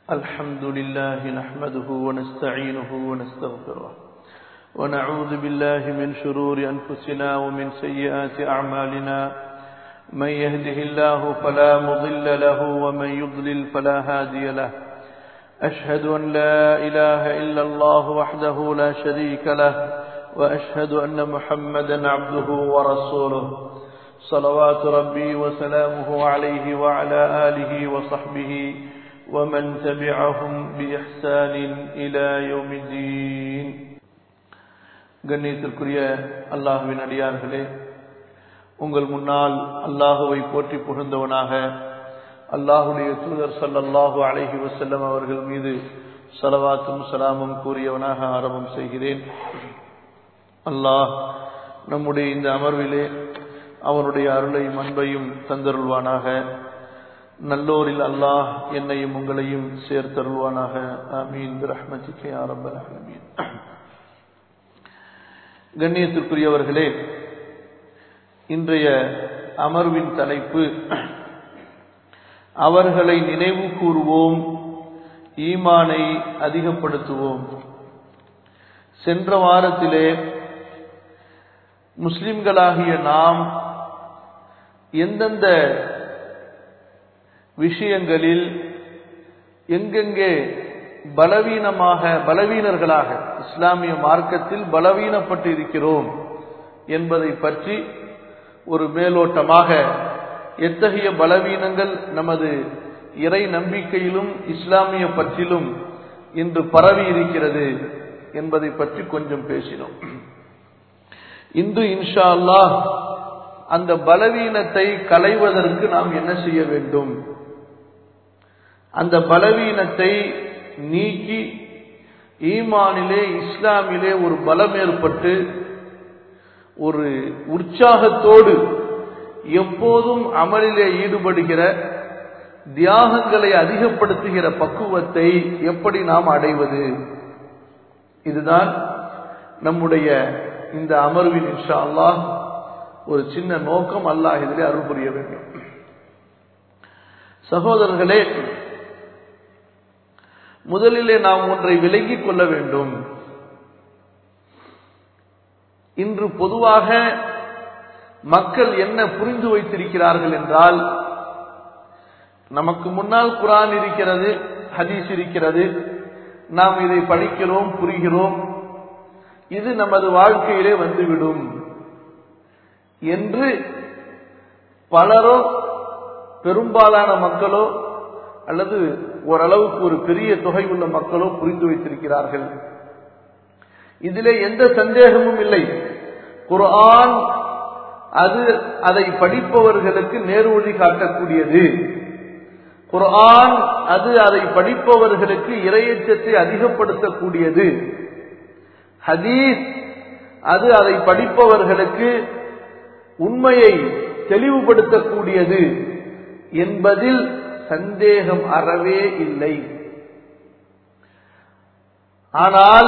الحمد لله نحمده ونستعينه ونستغفره ونعوذ بالله من شرور أنفسنا ومن سيئات أعمالنا من يهده الله فلا مضل له ومن يضلل فلا هادي له أشهد أن لا إله إلا الله وحده لا شريك له وأشهد أن محمدا عبده ورسوله صلوات ربي وسلامه عليه وعلى آله وصحبه ومن تبعهم بإحسان إلى يوم الدين. கண்ணியத்திற்குரிய அல்லாஹ்வின் அடியார்களே, உங்கள் முன்னால் அல்லாஹுவை போற்றி புகழ்ந்தவனாக அல்லாஹுடைய தூதர் ஸல்லல்லாஹு அலைஹி வஸல்லம் அவர்கள் மீது ஸலவாத்தும் ஸலாமும் கூறியவனாக ஆரம்பம் செய்கிறேன். அல்லாஹ் நம்முடைய இந்த அமர்விலே அவனுடைய அருளையும் அன்பையும் தந்தருள்வானாக. நல்லோரில் அல்லாஹ் என்னையும் உங்களையும் சேர்த்தருள்வானாக. ஆமீன் பிரஹ்மதிக யா ரப்பல் ஆலமீன். கண்ணியத்திற்குரியவர்களே, இன்றைய அமர்வின் தலைப்பு அவர்களை நினைவு கூறுவோம், ஈமானை அதிகப்படுத்துவோம். சென்ற வாரத்திலே முஸ்லிம்களாகிய நாம் எந்தெந்த விஷயங்களில் எங்கெங்கே பலவீனர்களாக இஸ்லாமிய மார்க்கத்தில் பலவீனப்பட்டு இருக்கிறோம் என்பதை பற்றி ஒரு மேலோட்டமாக, எத்தகைய பலவீனங்கள் நமது இறை நம்பிக்கையிலும் இஸ்லாமிய பற்றிலும் இன்று பரவி இருக்கிறது என்பதை பற்றி கொஞ்சம் பேசினோம். இன்று இன்ஷா அல்லாஹ் அந்த பலவீனத்தை களைவதற்கு நாம் என்ன செய்ய வேண்டும், அந்த பலவீனத்தை நீக்கி ஈமானிலே இஸ்லாமிலே ஒரு பலம் ஏற்பட்டு ஒரு உற்சாகத்தோடு எப்போதும் அமலிலே ஈடுபடுகிற, தியாகங்களை அதிகப்படுத்துகிற பக்குவத்தை எப்படி நாம் அடைவது, இதுதான் நம்முடைய இந்த அமர்வின் இன்ஷா அல்லாஹ் ஒரு சின்ன நோக்கம். அல்லாஹ் இதிலே அருள் புரிய வேண்டும். சகோதரர்களே, முதலிலே நாம் ஒன்றை விளங்கிக் கொள்ள வேண்டும். இன்று பொதுவாக மக்கள் என்ன புரிந்து வைத்திருக்கிறார்கள் என்றால், நமக்கு முன்னால் குர்ஆன் இருக்கிறது, ஹதீஸ் இருக்கிறது, நாம் இதை படிக்கிறோம், புரிகிறோம், இது நமது வாழ்க்கையிலே வந்துவிடும் என்று பலரோ, பெரும்பாலான மக்களோ அல்லது ஓரளவுக்கு ஒரு பெரிய தொகை உள்ள மக்களோ புரிந்து வைத்திருக்கிறார்கள். இதிலே எந்த சந்தேகமும் இல்லை. குர்ஆன் அதை படிப்பவர்களுக்கு நேர்வழி காட்டக்கூடியது. குர்ஆன் அதை படிப்பவர்களுக்கு இறையச்சத்தை அதிகப்படுத்தக்கூடியது. ஹதீஸ் அதை படிப்பவர்களுக்கு உண்மையை தெளிவுபடுத்தக்கூடியது என்பதில் சந்தேகம் அறவே இல்லை. ஆனால்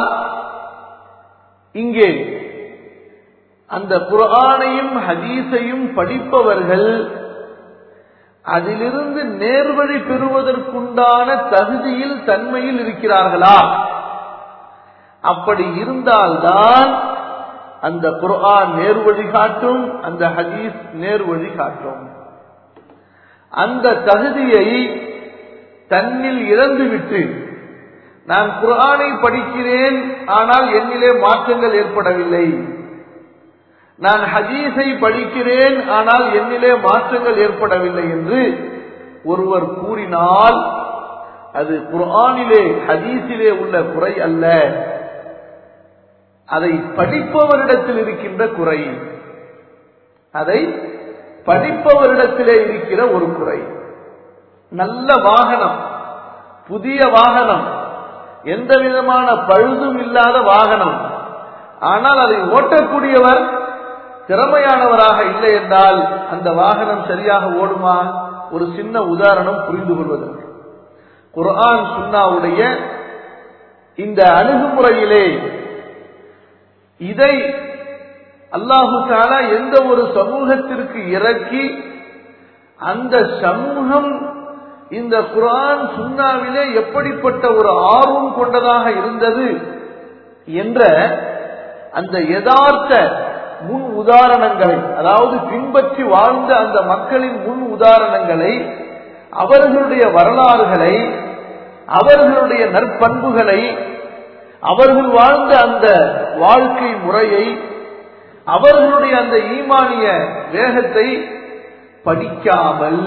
இங்கே அந்த குர்ஆனையும் ஹதீஸையும் படிப்பவர்கள் அதிலிருந்து நேர்வழி பெறுவதற்குண்டான தகுதியில், தன்மையில் இருக்கிறார்களா? அப்படி இருந்தால்தான் அந்த குர்ஆன் நேர்வழி காட்டும், அந்த ஹதீஸ் நேர்வழி காட்டும். அந்த தகுதியை தன்னில் இழந்துவிட்டு, நான் குர்ஆனை படிக்கிறேன் ஆனால் என்னிலே மாற்றங்கள் ஏற்படவில்லை, நான் ஹதீஸை படிக்கிறேன் ஆனால் என்னிலே மாற்றங்கள் ஏற்படவில்லை என்று ஒருவர் கூறினால் அது குர்ஆனிலே ஹதீஸிலே உள்ள குறை அல்ல, அதை படிப்பவரிடத்தில் இருக்கின்ற குறை, அதை படிப்பவரிடத்திலே இருக்கிற ஒரு குறை. நல்ல வாகனம், புதிய வாகனம், எந்த விதமான பழுதும் இல்லாத வாகனம், ஆனால் அதை ஓட்டக்கூடியவர் திறமையானவராக இல்லை என்றால் அந்த வாகனம் சரியாக ஓடுமா? ஒரு சின்ன உதாரணம் புரிந்து கொள்வதற்கு, குர்ஆன் சுன்னாவுடைய இந்த அணுகுமுறையிலே இதை அல்லாஹு தஆலா எந்த ஒரு சமூகத்திற்கு இறக்கி அந்த சமூகம் இந்த குர்ஆன் சுன்னாவிலே எப்படிப்பட்ட ஒரு ஆர்வம் கொண்டதாக இருந்தது என்ற அந்த யதார்த்த முன் உதாரணங்களை, அதாவது பின்பற்றி வாழ்ந்த அந்த மக்களின் முன் உதாரணங்களை, அவர்களுடைய வரலாறுகளை, அவர்களுடைய நற்பண்புகளை, அவர்கள் வாழ்ந்த அந்த வாழ்க்கை முறையை, அவர்களுடைய அந்த ஈமானிய வேகத்தை படிக்காமல்,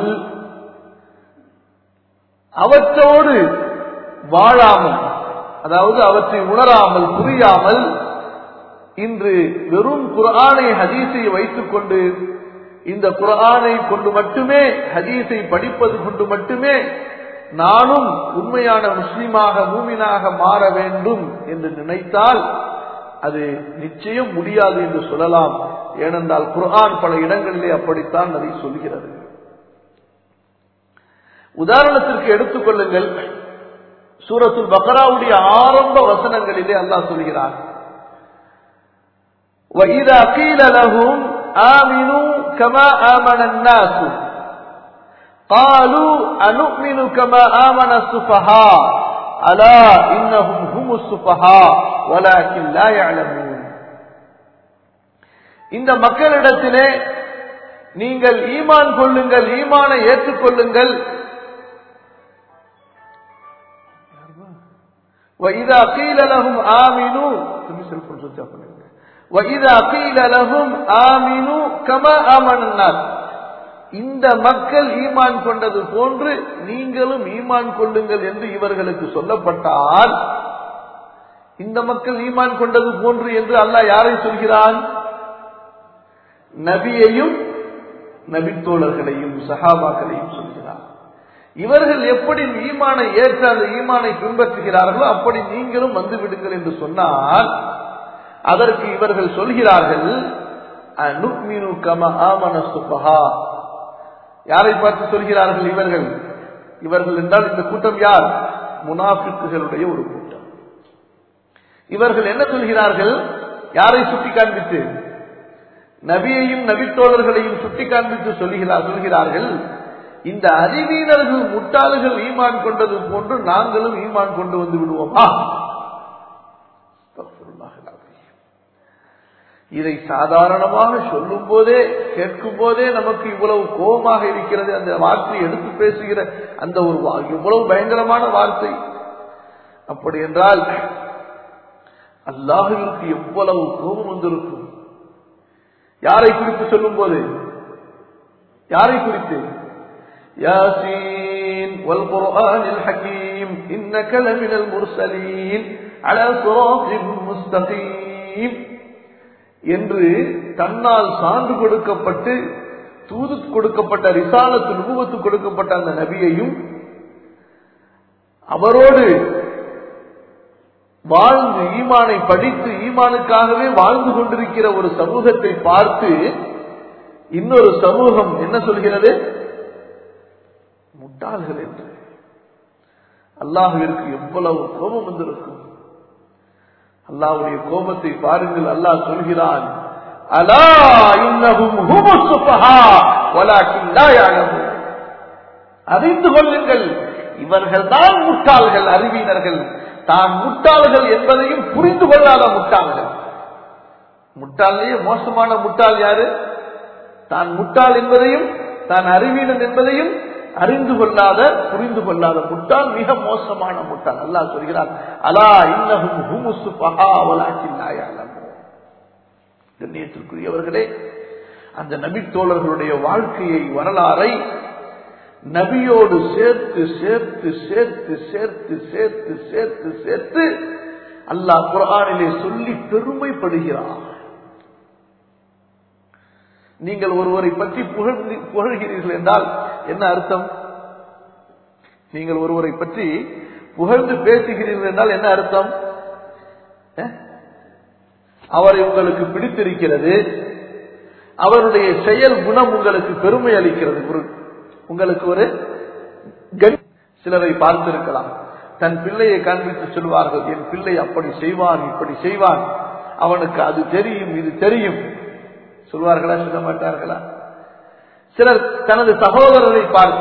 அவற்றோடு வாழாமல், அதாவது அவற்றை உணராமல் புரியாமல், இன்று வெறும் குர்ஆனை ஹதீஸை வைத்துக் கொண்டு இந்த குர்ஆனை கொண்டு மட்டுமே, ஹதீஸை படிப்பது கொண்டு மட்டுமே நானும் உண்மையான முஸ்லிமாக மூமினாக மாற வேண்டும் என்று நினைத்தால் அது நிச்சயம் முடியாது என்று சொல்லலாம். ஏனென்றால் குர்ஆன் பல இடங்களிலே அப்படித்தான் அதை சொல்கிறது. உதாரணத்திற்கு எடுத்துக்கொள்ளுங்கள், சூரத்துல் பக்ராவுடைய ஆரம்ப வசனங்களிலே அல்லாஹ் சொல்கிறார், وَإِذَا قِيلَ لَهُمْ آمِنُوا كَمَا آمَنَ النَّاسُ قَالُوا أَنُؤْمِنُ كَمَا آمَنَ السُّفَهَاءُ أَلَا إِنَّهُمْ هُمُ السُّفَهَاءُ وَلَكِنْ لَا يَعْلَمُونَ. இந்த மக்களிடத்திலே நீங்கள் ஈமான் கொள்ளுங்கள், ஈமானை ஏற்றுக்கொள்ளுங்கள், وَإِذَا قِيلَ لَهُمْ آمِنُوا وَإِذَا قِيلَ لَهُمْ آمِنُوا كَمَا آمَنَ النَّاسُ. இந்த மக்கள் ஈமான் கொண்டது போன்று நீங்களும் ஈமான் கொள்ளுங்கள் என்று இவர்களுக்கு சொல்லப்பட்டால், இந்த மக்கள் ஈமான் கொண்டது போன்று என்று அல்லாஹ் யாரை சொல்கிறான்? நபியையும் நபித்தோழர்களையும் சஹாபாக்களையும் சொல்கிறார். இவர்கள் எப்படி ஈமானை ஏற்ற அந்த ஈமானை பின்பற்றுகிறார்களோ அப்படி நீங்களும் வந்து விடுங்கள் என்று சொன்னால், அதற்கு இவர்கள் சொல்கிறார்கள், அனுமினு கமா ஆமன சுபஹா. யாரை பார்த்து சொல்கிறார்கள் இவர்கள்? இவர்கள் என்றால் இந்த கூட்டம் யார்? முனாஃபிக்குகளுடைய ஒரு கூட்டம். இவர்கள் என்ன சொல்கிறார்கள்? யாரை சுட்டி காண்பித்து? நபியையும் நபித்தோழர்களையும் சுட்டி காண்பித்து சொல்கிறார்கள், இந்த அறிவீனர்கள் முட்டாள்கள் ஈமான் கொண்டது போன்று நாங்களும் ஈமான் கொண்டு வந்து விடுவோமா? இதை சாதாரணமாக சொல்லும் போதே, கேட்கும் போதே நமக்கு இவ்வளவு கோபமாக இருக்கிறது. அந்த வார்த்தையை எடுத்து பேசுகிற அந்த ஒரு இவ்வளவு பயங்கரமான வார்த்தை. அப்படி என்றால் அல்லாஹ்விற்கு எவ்வளவு கோபம் வந்திருக்கும். யாரை குறித்து சொல்லும் போது? யாரை குறித்து? யாசீன் வல் குர்ஆனில் ஹகீம் இன்னக லமினல் முர்சலீன் அலா ஸிராத்தின் முஸ்தகீம் என்று தன்னால் சான்று கொடுக்கப்பட்டு தூது கொடுக்கப்பட்ட ரிசாலத்து நுபுவத்து கொடுக்கப்பட்ட அந்த நபியையும் அவரோடு வாழ்ந்து ஈமானை படித்து ஈமானுக்காகவே வாழ்ந்து கொண்டிருக்கிற ஒரு சமூகத்தை பார்த்து இன்னொரு சமூகம் என்ன சொல்கிறது? முட்டாள்கள் என்று. அல்லாஹ்விற்கு எவ்வளவு கோபம் வந்திருக்கும். அல்லாஹ்வுடைய கோபத்தை பாருங்கள். அல்லாஹ் சொல்கிறான், அலா இன்னஹும் ஹுமுஸ் சுஃபஹா வலாக்கின் லா யஅலமூன். அறிந்து கொள்ளுங்கள், இவர்கள் தான் முட்டாள்கள், அறிவீனர்கள். தான் முட்டாள்கள் என்பதையும் புரிந்து கொள்ளாத முட்டாள்கள். முட்டாளையே மோசமான முட்டாள் யாரு? தான் முட்டாள் என்பதையும் தான் அறிவீனன் என்பதையும் அறிந்து கொள்ளாத, புரிந்து கொள்ளாத முட்டாள் மிக மோசமான முட்டாள். அல்லாஹ் சொல்கிறார், அலா இன்னஹும் ஹுமுஸ் சுஃபஹா வலாக்கின் லா யஅலமூன். கண்ணியத்திற்குரியவர்களே, அந்த நபி தோழர்களுடைய வாழ்க்கையை, வரலாறை நபியோடு சேர்த்து சேர்த்து சேர்த்து சேர்த்து சேர்த்து சேர்த்து சேர்த்து அல்லாஹ் குர்ஆனிலே சொல்லி பெருமைப்படுகிறார். நீங்கள் ஒருவரை பற்றி புகழ்கிறீர்கள் என்றால் என்ன அர்த்தம்? நீங்கள் ஒருவரை பற்றி புகழ்ந்து பேசுகிறீர்கள் என்றால் என்ன அர்த்தம்? அவரை உங்களுக்கு பிடித்திருக்கிறது, அவருடைய செயல் குணம் உங்களுக்கு பெருமை அளிக்கிறது, உங்களுக்கு ஒரு சிலரை பார்த்திருக்கலாம். தன் பிள்ளையை காண்பித்து சொல்வார்கள், என் பிள்ளை அப்படி செய்வான், இப்படி செய்வான், அவனுக்கு அது தெரியும், இது தெரியும் சொல்வார்களா? சொல்ல மாட்டார்களா? சிலர் தனது சகோதரரை பார்த்து,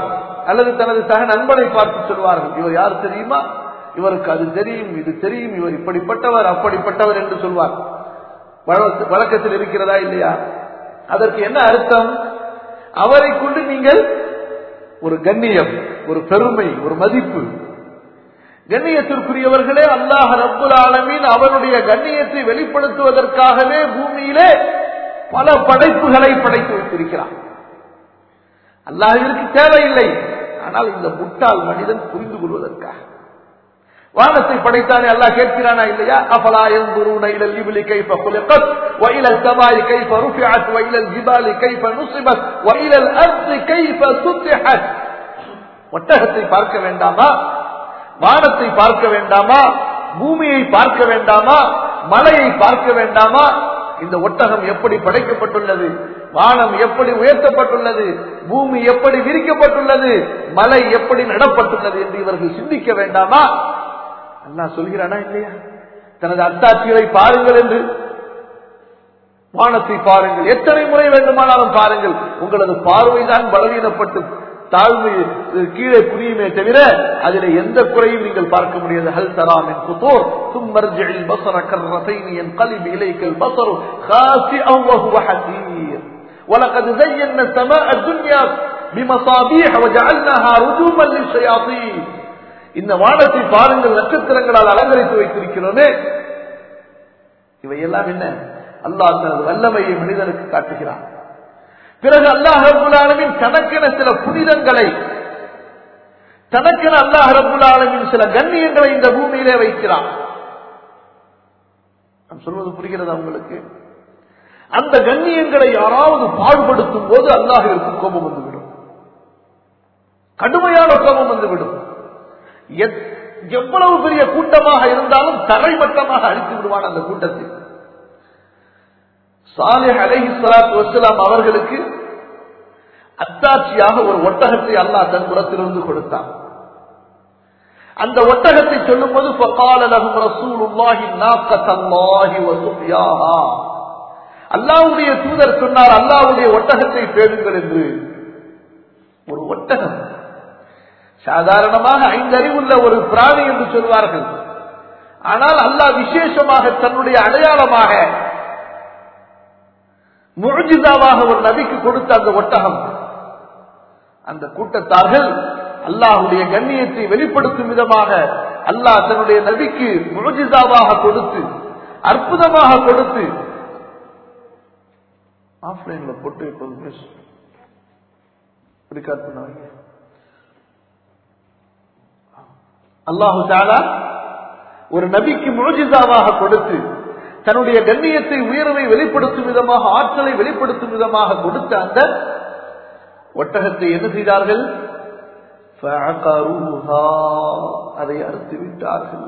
அல்லது தனது சக நண்பனை பார்த்து சொல்வார்கள், இவர் யார் தெரியுமா, இவருக்கு அது தெரியும், இது தெரியும், இவர் இப்படிப்பட்டவர் அப்படிப்பட்டவர் என்று சொல்வார். வழக்கத்தில் இருக்கிறதா இல்லையா? அதற்கு என்ன அர்த்தம்? அவரை கொண்டு நீங்கள் ஒரு கண்ணியம், ஒரு பெருமை, ஒரு மதிப்பு. கண்ணியத்திற்குரியவர்களே, அல்லாஹ் ரப்புல் ஆலமீன் அவனுடைய கண்ணியத்தை வெளிப்படுத்துவதற்காகவே பூமியிலே பல படைப்புகளை படைத்து வைத்திருக்கிறான். அல்லாஹ்விற்கு தேவையில்லை, ஆனால் இந்த முட்டாள் மனிதன் புரிந்து கொள்வதற்காக. வானத்தை படைத்தானே அல்லாஹ் கேட்கிறானா இல்லையா? அஃபலா யன்துரூன இலல் இப்லி கைஃப குலிகத் வ இலல் ஸமாஇ கைஃப ருஃபிஅத் வ இலல் ஜிபாலி கைஃப நுஸிபத் வ இலல் அர்தி கைஃப சுத்திஹத். ஒட்டகத்தை பார்க்க வேண்டாமா? வானத்தை பார்க்க வேண்டாமா? பூமியை பார்க்க வேண்டாமா? மலையை பார்க்க வேண்டாமா? இந்த ஒட்டகம் எப்படி படைக்கப்பட்டுள்ளது, வானம் எப்படி உயர்த்தப்பட்டுள்ளது, பூமி எப்படி விரிக்கப்பட்டுள்ளது, மலை எப்படி நடப்பட்டுள்ளது என்று இவர்கள் சிந்திக்க வேண்டாமா? அல்லாஹ் சொல்கிறானா இல்லையா? தனது அத்தாட்சிகளை பாருங்கள் என்று. வானத்தை பாருங்கள், எத்தனை முறை வேண்டுமானாலும் பாருங்கள். உங்களது பார்வைதான் பலவீனப்பட்டு தாழ்வு கீழே புரியுமே தவிர அதில் எந்த குறையும் நீங்கள் பார்க்க முடியாது. ஹல் தராமின் குதூர் தும்மர்ஜில் பஸர கர்ரதைன் யன்கலிபு இலைக்கல் பஸரு காசிஅன் வ ஹுவ ஹதீர் வலகத் ஸய்யன்னா ஸமாஅ துன்யா பிமஸாபீஹ வஜஅல்னாஹா ருஜூமன் லிஷயாத்தீன். இந்த வானத்தை பாருங்கள், நட்சத்திரங்களால் அலங்கரித்து வைத்திருக்கிறோமே. இவையெல்லாம் என்ன? அல்லாஹ் தனது வல்லமையை மனிதனுக்கு காட்டுகிறான். பிறகு அல்லாஹ் ரப்புல் ஆலமீன் தனக்கென சில புனிதங்களை, தனக்கென அல்லாஹ் ரப்புல் ஆலமீன் சில கண்ணியங்களை இந்த பூமியிலே வைக்கிறான். நான் சொல்வது புரிகிறதா உங்களுக்கு? அந்த கண்ணியங்களை யாராவது பாடுபடுத்தும் போது அல்லாஹ்விற்கு கோபம் வந்துவிடும், கடுமையான கோபம் வந்துவிடும். எவ்வளவு பெரிய கூட்டமாக இருந்தாலும் தரைமட்டமாக அழித்து விடுவான் அந்த கூட்டத்தை. சாலிஹ் அலைஹிஸ்ஸலாத்து வஸ்ஸலாம் அவர்களுக்கு அத்தாட்சியாக ஒரு ஒட்டகத்தை அல்லாஹ் தன் புறத்திலிருந்து கொடுத்தான். அந்த ஒட்டகத்தை சொல்லும் போது ஃபகால லஹும் ரசூலுல்லாஹி நாக்கத்தல்லாஹி வ சுஃபியாஹா, அல்லாஹ்வுடைய தூதர் சொன்னார், அல்லாஹ்வுடைய ஒட்டகத்தை பேணுங்கள் என்று. ஒரு ஒட்டகம் சாதாரணமாக 5 அறிவுள்ள ஒரு பிராணி என்று சொல்வார்கள். ஆனால் அல்லாஹ் விசேஷமாக தன்னுடைய அடையாளமாக முஅஜிஸாவாக ஒரு நபிக்கு கொடுத்த அந்த ஒட்டகம், அந்த கூட்டத்தார்கள் அல்லாஹ்வுடைய கண்ணியத்தை வெளிப்படுத்தும் விதமாக அல்லாஹ் தன்னுடைய நபிக்கு முஅஜிஸாவாக கொடுத்து, அற்புதமாக கொடுத்து, ஆஃப்லைன்ல போட்டு இப்போது ரெக்கார்ட் பண்ணுவாங்க. அல்லாஹு தஆலா ஒரு நபிக்கு முஅஜிஸாவாக கொடுத்து தன்னுடைய கண்ணியத்தை, உயர்வை வெளிப்படுத்தும் விதமாக, ஆற்றலை வெளிப்படுத்தும் விதமாக கொடுத்த அந்த ஒட்டகத்தை என்ன செய்தார்கள்? ஃபஅகரூஹா, அதை அறுத்து விட்டார்கள்.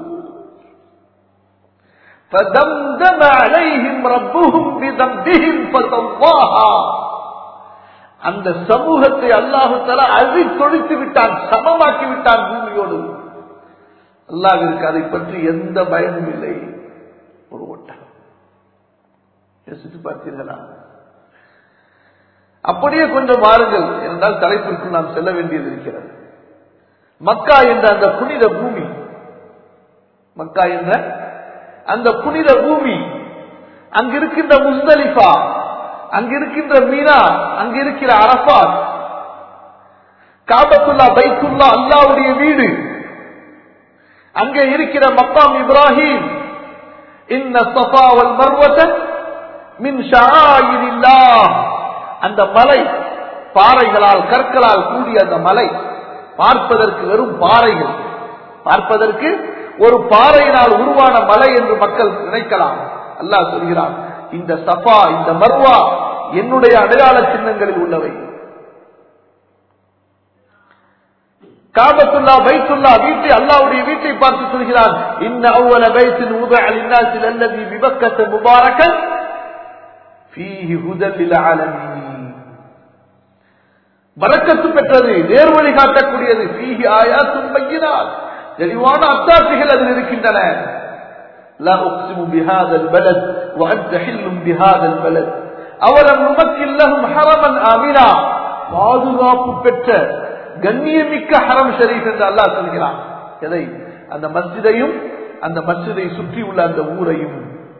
ஃபதம்தம அலைஹிம் ரப்புஹும் பிதம்பிஹிம் ஃபஸவ்வாஹா, அந்த சமூகத்தை அல்லாஹ் தஆலா அழித்தொழித்து விட்டான், சமமாக்கி விட்டான் பூமியோடு. அல்லாஹ்விற்கு அதை பற்றி எந்த பயமும் இல்லை. ஒரு ஒட்டகம், யோசித்து பார்த்தீர்களா? அப்படியே கொஞ்சம் வாருங்கள் என்றால் தலைப்பிற்கு நாம் செல்ல வேண்டியது இருக்கிறது. மக்கா என்ற அந்த புனித பூமி, மக்கா என்ற அந்த புனித பூமி, அங்கிருக்கின்ற முஸ்தலிஃபா, அங்கிருக்கின்ற மீனா, அங்கிருக்கிற அரஃபாத், காபத்துல்லா, பைத்துல்லா, அல்லாஹ்வுடைய வீடு, அங்கே இருக்கிற மக்காம் இப்ராஹிம், இன்ன ஸஃபா வல் மர்வத மின் ஷஆயிரில்லாஹ், அந்த மலை பாறைகளால், கற்களால் கூடிய அந்த மலை, பார்ப்பதற்கு வெறும் பாறைகள், பார்ப்பதற்கு ஒரு பாறையினால் உருவான மலை என்று மக்கள் நினைக்கலாம். அல்லாஹ் சொல்கிறான், இந்த சஃபா, இந்த மர்வா என்னுடைய அடையாள சின்னங்களில் உள்ளவை. காபத்துல்லா, பைத்துல்லா வீட்டை, அல்லாஹ்வுடைய வீட்டை பார்த்து சொல்கிறான், இன்ன அவ்வல பைத்தின் உதஅ லின்னாஸி அல்லதி பிபக்கத முபாரக்கன் ஃபீஹி ஹுதல் லில் ஆலமீன், பரக்கத்து பெற்றது, நேர்வழி காட்டக்கூடியது, ஃபீஹி ஆயாத்துன் பையினாத், தெளிவான அத்தாட்சிகள் அதில் இருக்கின்றன. லா உக்ஸிமு பிஹாதல் பலத் வ அன்த ஹில்லும் பிஹாதல் பலத் அவலம் நுமக்கின் லஹும் ஹரமன் ஆமினா, பாதுகாப்பு பெற்ற கண்ணியமிக்க ஹரம் ஷரீஃப் என்று அல்லாஹ் சொல்கிறான். எதை? அந்த மஸ்ஜிதையும் அந்த மஸ்ஜிதை சுற்றி உள்ள அந்த ஊரையும்.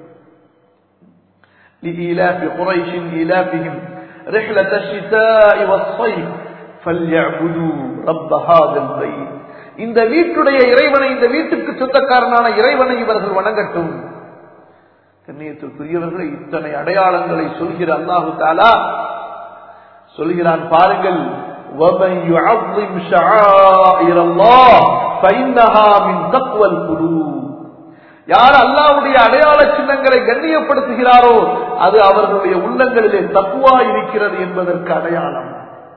لإيلاف قريش إيلافهم رحلة الشتاء والصيف فليعبدوا رب هذا البيت. இந்த வீட்டுடைய இறைவனை, இந்த வீட்டுக்கு சொந்தக்காரனான இறைவனை இவர்கள் வணங்கட்டும். கண்ணியத்திற்குரியவர்களை, இத்தனை அடையாளங்களை சொல்கிற அல்லாஹு தஆலா சொல்கிறான் பாருங்கள். وَمَن يُعَظِّمْ شَعَائِرَ اللَّهِ فَإِنَّهَا مِن تَقْوَى الْقُلُوبِ. யார் அல்லாஹ்வுடைய அடையாள சின்னங்களை கண்ணியப்படுத்துகிறாரோ அது அவர்களுடைய உள்ளங்களிலே தக்வா இருக்கிறது என்பதற்கு அடையாளம்.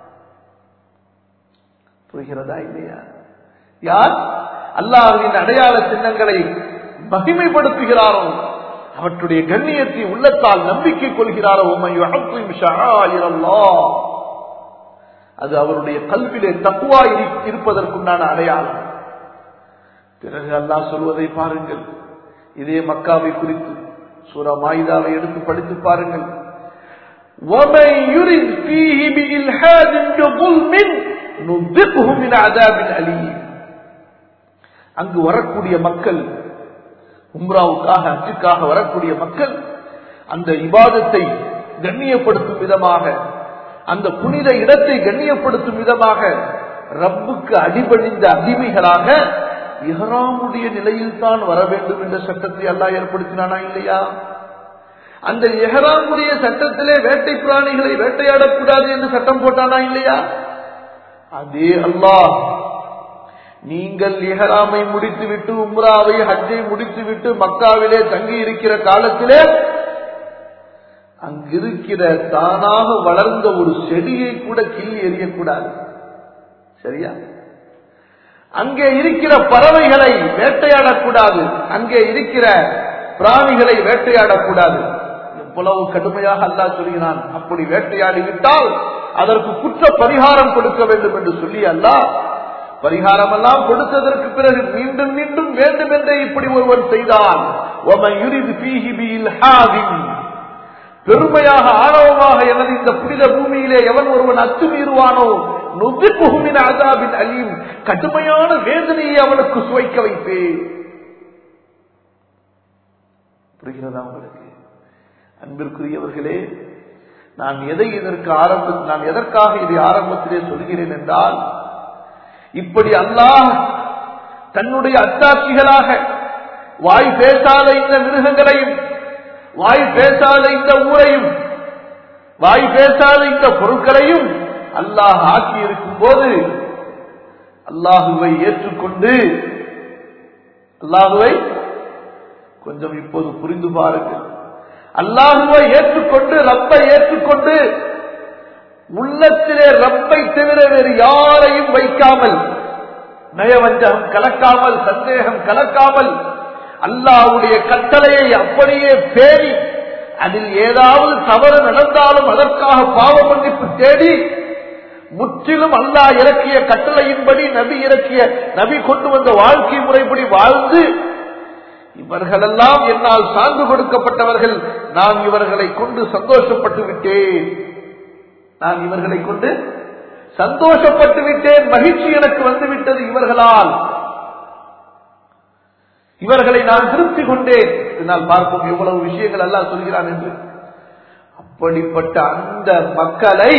புரிகிறதா இல்லையா? யார் அல்லாஹ்வின் அடையாள சின்னங்களை மகிமைப்படுத்துகிறாரோ, அவற்றுடைய கண்ணியத்தை உள்ளத்தால் நம்பிக்கை கொள்கிறாரோ, அது அவருடைய கல்விலே தக்வா இருப்பதற்குண்டான அடையாளம். பிறகு அல்லாஹ் சொல்வதை பாருங்கள். இதே மக்காவை குறித்து சூரா மாயிதாவை எடுத்து படித்து பாருங்கள். وَمَن يُرِدْ فِيهِ بِإِلْحَادٍ بِظُلْمٍ نُذِقْهُ مِنْ عَذَابٍ أَلِيمٍ. அங்கு வரக்கூடிய மக்கள், உம்ராவுக்காக ஹஜ்ஜுக்காக வரக்கூடிய மக்கள் அந்த இபாதத்தை கண்ணியப்படுத்தும் விதமாக, அந்த புனித இடத்தை கண்ணியப்படுத்தும் விதமாக ரப்புக்கு அடிபணிந்த அடிமைகளாக இஹ்ராமுடைய நிலையில் தான் வர வேண்டும் என்ற சட்டத்தை அல்லாஹ் ஏற்படுத்தினானா இல்லையா? அந்த இஹ்ராமுடைய சட்டத்திலே வேட்டை பிராணிகளை வேட்டையாடக்கூடாது என்று சட்டம் போட்டானா இல்லையா? அதே அல்லாஹ் நீங்கள் இஹ்ராமை முடித்துவிட்டு உம்ராவை ஹஜ்ஜை முடித்துவிட்டு மக்காவிலே தங்கி இருக்கிற காலத்திலே அங்கிருக்கிற தானாக வளர்ந்த ஒரு செடியை கூட கீழே எறியக்கூடாது. சரியா? அங்கே இருக்கிற பறவைகளை வேட்டையாடக்கூடாது, அங்கே இருக்கிற பிராணிகளை வேட்டையாடக்கூடாது. எவ்வளவு கடுமையாக அல்லாஹ் சொல்கிறான். அப்படி வேட்டையாடிவிட்டால் அதற்கு குற்ற பரிகாரம் கொடுக்க வேண்டும் என்று சொல்லி அல்லாஹ் பரிகாரம் எல்லாம் கொடுத்ததற்கு பிறகு மீண்டும் மீண்டும் வேண்டும் என்றே இப்படி ஒருவன் செய்தான். பெருமையாக ஆணவமாக எனது இந்த புனித பூமியிலே எவன் ஒருவன் அத்துமீறுவானோ நுதிப்புகுமின் அஸாபின் அலீம், கடுமையான வேதனையை அவனுக்கு சுவைக்க வைப்பேன். புரிகிறதா உங்களுக்கு? அன்பிற்குரியவர்களே, நான் எதற்காக இதை ஆரம்பத்திலே சொல்கிறேன் என்றால், இப்படி அல்லாஹ் தன்னுடைய அத்தாட்சிகளாக வாய் பேசாத இந்த மிருகங்களையும், வாய் பேசாத இந்த ஊரையும், வாய் பேசாத இந்த பொருட்களையும் அல்லாஹ் ஆக்கி இருக்கும் போது அல்லாஹுவை ஏற்றுக்கொண்டு, அல்லாஹுவை கொஞ்சம் இப்போது புரிந்து பாருங்கள், அல்லாஹுவை ஏற்றுக்கொண்டு, ரப்பை ஏற்றுக்கொண்டு, உள்ளத்திலே ரப்பை தவிர வேறு யாரையும் வைக்காமல், நயவஞ்சம் கலக்காமல், சந்தேகம் கலக்காமல், அல்லாஹ்வுடைய கட்டளையை அப்படியே பேணி, அதில் ஏதாவது தவறு நடந்தாலும் அதற்காக பாவ மன்னிப்பு தேடி, முற்றிலும் அல்லாஹ் இறக்கிய கட்டளையின்படி, நபி கொண்டு வந்த வாழ்க்கை முறைப்படி வாழ்ந்து, இவர்களெல்லாம் என்னால் சார்ந்து கொடுக்கப்பட்டவர்கள், நான் இவர்களை கொண்டு சந்தோஷப்பட்டு விட்டேன், நான் இவர்களை கொண்டு சந்தோஷப்பட்டு விட்டேன், மகிழ்ச்சி எனக்கு வந்துவிட்டது இவர்களால், இவர்களை நான் திருப்தி கொண்டேன். இதனால் பார்ப்போம் எவ்வளவு விஷயங்கள் அல்லாஹ் சொல்கிறான் என்று. அப்படிப்பட்ட அந்த மக்களை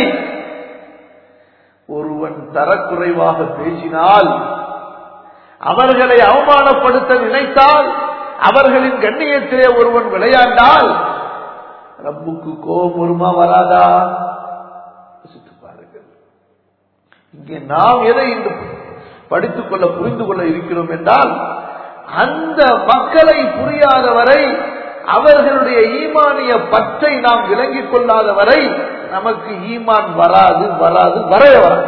ஒருவன் தரக்குறைவாக பேசினால், அவர்களை அவமானப்படுத்த நினைத்தால், அவர்களின் கண்ணியத்திலே ஒருவன் விளையாண்டால் ரப்புக்கு கோபம் வருமா வராதா? பாருங்கள். இங்கே நாம் எதை இன்று படித்துக் கொள்ள, புரிந்து கொள்ள இருக்கிறோம் என்றால், அந்த மக்களை புரியாதவரை, அவர்களுடைய ஈமானிய பற்றை நாம் விளங்கிக் கொள்ளாதவரை நமக்கு ஈமான் வராது வராது வரவே வராது.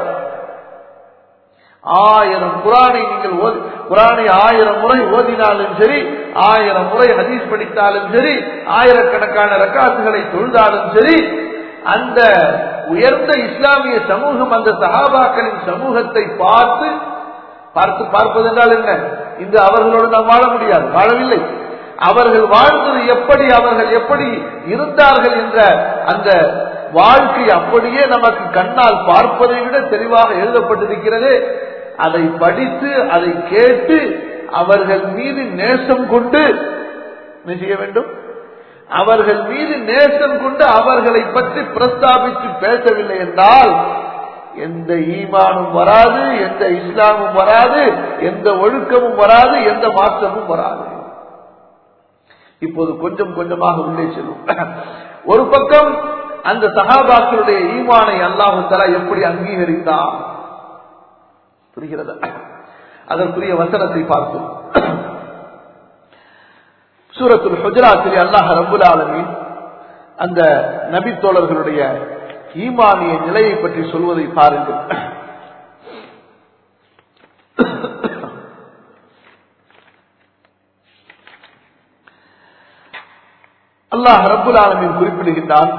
1000 குர்ஆனை நீங்கள் குர்ஆனை 1000 முறை ஓதினாலும் சரி, 1000 முறை ஹதீஸ் படித்தாலும் சரி, ஆயிரக்கணக்கான ரக்காத்துகளை தொழுதாலும் சரி, அந்த உயர்ந்த இஸ்லாமிய சமூகம், அந்த சஹாபாக்களின் சமூகத்தை பார்ப்பது என்றால் என்ன? இன்று அவர்களோடு நாம் வாழ முடியாது, வாழவில்லை. அவர்கள் வாழ்ந்தது எப்படி, அவர்கள் எப்படி இருந்தார்கள் என்ற அந்த வாழ்க்கை அப்படியே நமக்கு கண்ணால் பார்ப்பதை விட தெளிவாக எழுதப்பட்டிருக்கிறது. அதை படித்து அதை கேட்டு அவர்கள் மீது நேசம் கொண்டு என்ன செய்ய வேண்டும்? அவர்கள் மீது நேசம் கொண்டு அவர்களை பற்றி பிரஸ்தாபித்து பேசவில்லை என்றால் எந்த ஈமானும் வராது, எந்த இஸ்லாமும் வராது, எந்த ஒழுக்கமும் வராது, எந்த மாற்றமும் வராது. இப்போது கொஞ்சம் கொஞ்சமாக உள்ளே செல்லும். ஒரு பக்கம் அந்த சஹாபாக்களுடைய ஈமானை அல்லாஹ் தஆலா எப்படி அங்கீகரித்தார் புரிகிறதா? அதற்குரிய வசனத்தை பார்த்தோம். சூரத்துல் ஹுஜராத்தில் அல்லாஹ் ரப்பல் ஆலமீன் அந்த நபி தோழர்களுடைய ஈமானிய நிலையை பற்றி சொல்வதை பாருங்கள். அல்லாஹ் ரப்பல் ஆலமீன் குறிப்பிடுகின்றான்,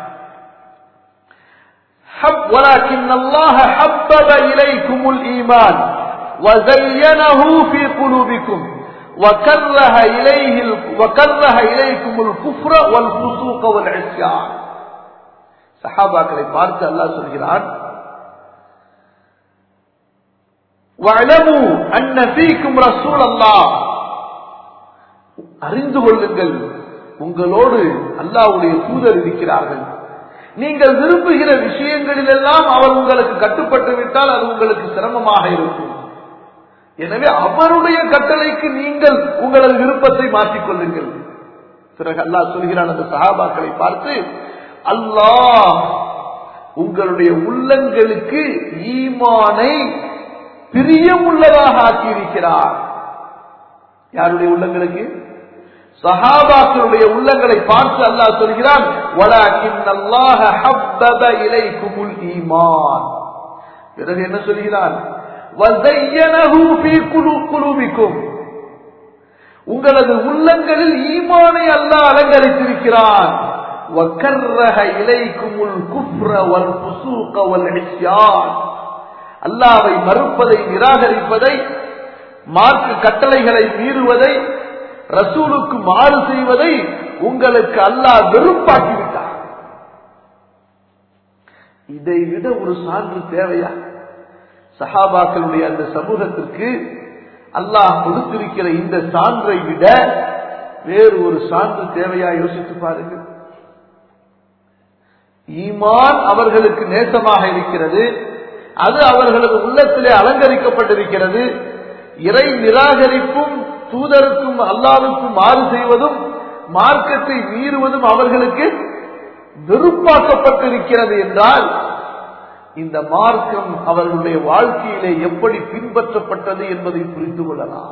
وَلَكِنَّ اللَّهَ حَبَّبَ إِلَيْكُمُ الْإِيمَانَ وَزَيَّنَهُ فِي قُلُوبِكُمْ وَكَرَّهَ إِلَيْكُمُ الْكُفْرَ وَالْفُسُوقَ وَالْعِصْيَانَ. சஹாபாக்களை பார்த்து அல்லாஹ் சொல்கிறான், وَاعْلَمُوا أَنَّ فِيكُمْ رَسُولَ اللَّهِ, அறிந்து கொள்ளுங்கள் உங்களோடு அல்லாஹ்வுடைய தூதர் இருக்கிறார்கள். நீங்கள் விரும்புகிற விஷயங்களிலெல்லாம் அவர் உங்களுக்கு கட்டுப்பட்டு விட்டால் அது உங்களுக்கு சிரமமாக இருக்கும். எனவே அவருடைய கட்டளைக்கு நீங்கள் உங்களது விருப்பத்தை மாற்றிக்கொள்ளுங்கள். பிறகு அல்லாஹ் சொல்கிறான் அந்த சஹாபாக்களை பார்த்து, அல்லாஹ் உங்களுடைய உள்ளங்களுக்கு ஈமானை பிரியமுள்ளதாக ஆக்கியிருக்கிறார். யாருடைய உள்ளங்களுக்கு? சஹாபாக்களுடைய உள்ளங்களை பார்த்து அல்லாஹ் சொல்கிறான், வலக்கின்னல்லாஹ ஹப்பப இலைக்குமுல் ஈமான். பிறகு என்ன சொல்கிறான்? வஸய்யனஹு ஃபீ குலூபிக்கும், உங்களது உள்ளங்களில் ஈமானை அல்லாஹ் அலங்கரித்திருக்கிறான். வகர்ரஹ இலைக்குமுல் குஃப்ர வல் ஃபுசூக வல் இஸ்யான், அல்லாஹ்வை மறுப்பதை, நிராகரிப்பதை, மார்க்க கட்டளைகளை மீறுவதை, ரசூலுக்கு மாறு செய்வதை உங்களுக்கு அல்லாஹ் வெறுப்பாக்கிவிட்டார். இதை விட ஒரு சான்று தேவையா? சஹாபாக்களுடைய அந்த சமூகத்திற்கு அல்லாஹ் கொடுத்திருக்கிற இந்த சான்றை விட வேறு ஒரு சான்று தேவையா? யோசித்து பாருங்கள். ஈமான் அவர்களுக்கு நேசமாக இருக்கிறது, அது அவர்களது உள்ளத்திலே அலங்கரிக்கப்பட்டிருக்கிறது. இறை நிராகரிப்பும் தூதருக்கும் அல்லாஹ்வுக்கும் மாறு செய்வதும் மார்க்கத்தை மீறுவதும் அவர்களுக்கு வெறுப்பாக்கப்பட்டிருக்கிறது என்றால் இந்த மார்க்கம் அவர்களுடைய வாழ்க்கையிலே எப்படி பின்பற்றப்பட்டது என்பதை புரிந்து கொள்ளலாம்.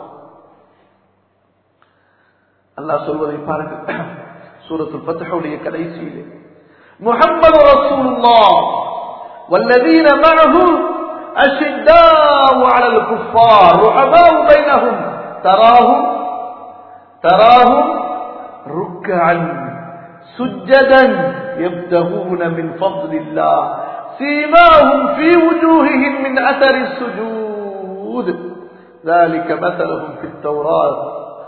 அல்லாஹ் சொல்வதை பாருங்கள். சூரத்துல் ஃபத்ஹுடைய கடைசியிலே, முஹம்மது ரசூலுல்லாஹ் வல்லதீன மஅஹு அஷித்தாஉ அலல் குஃபார் ருஹமாஉ பைனஹும் تراهم ركعا سجدا يبتغون من فضل الله سيماهم في وجوههم من أثر السجود ذلك مثلهم في التوراة.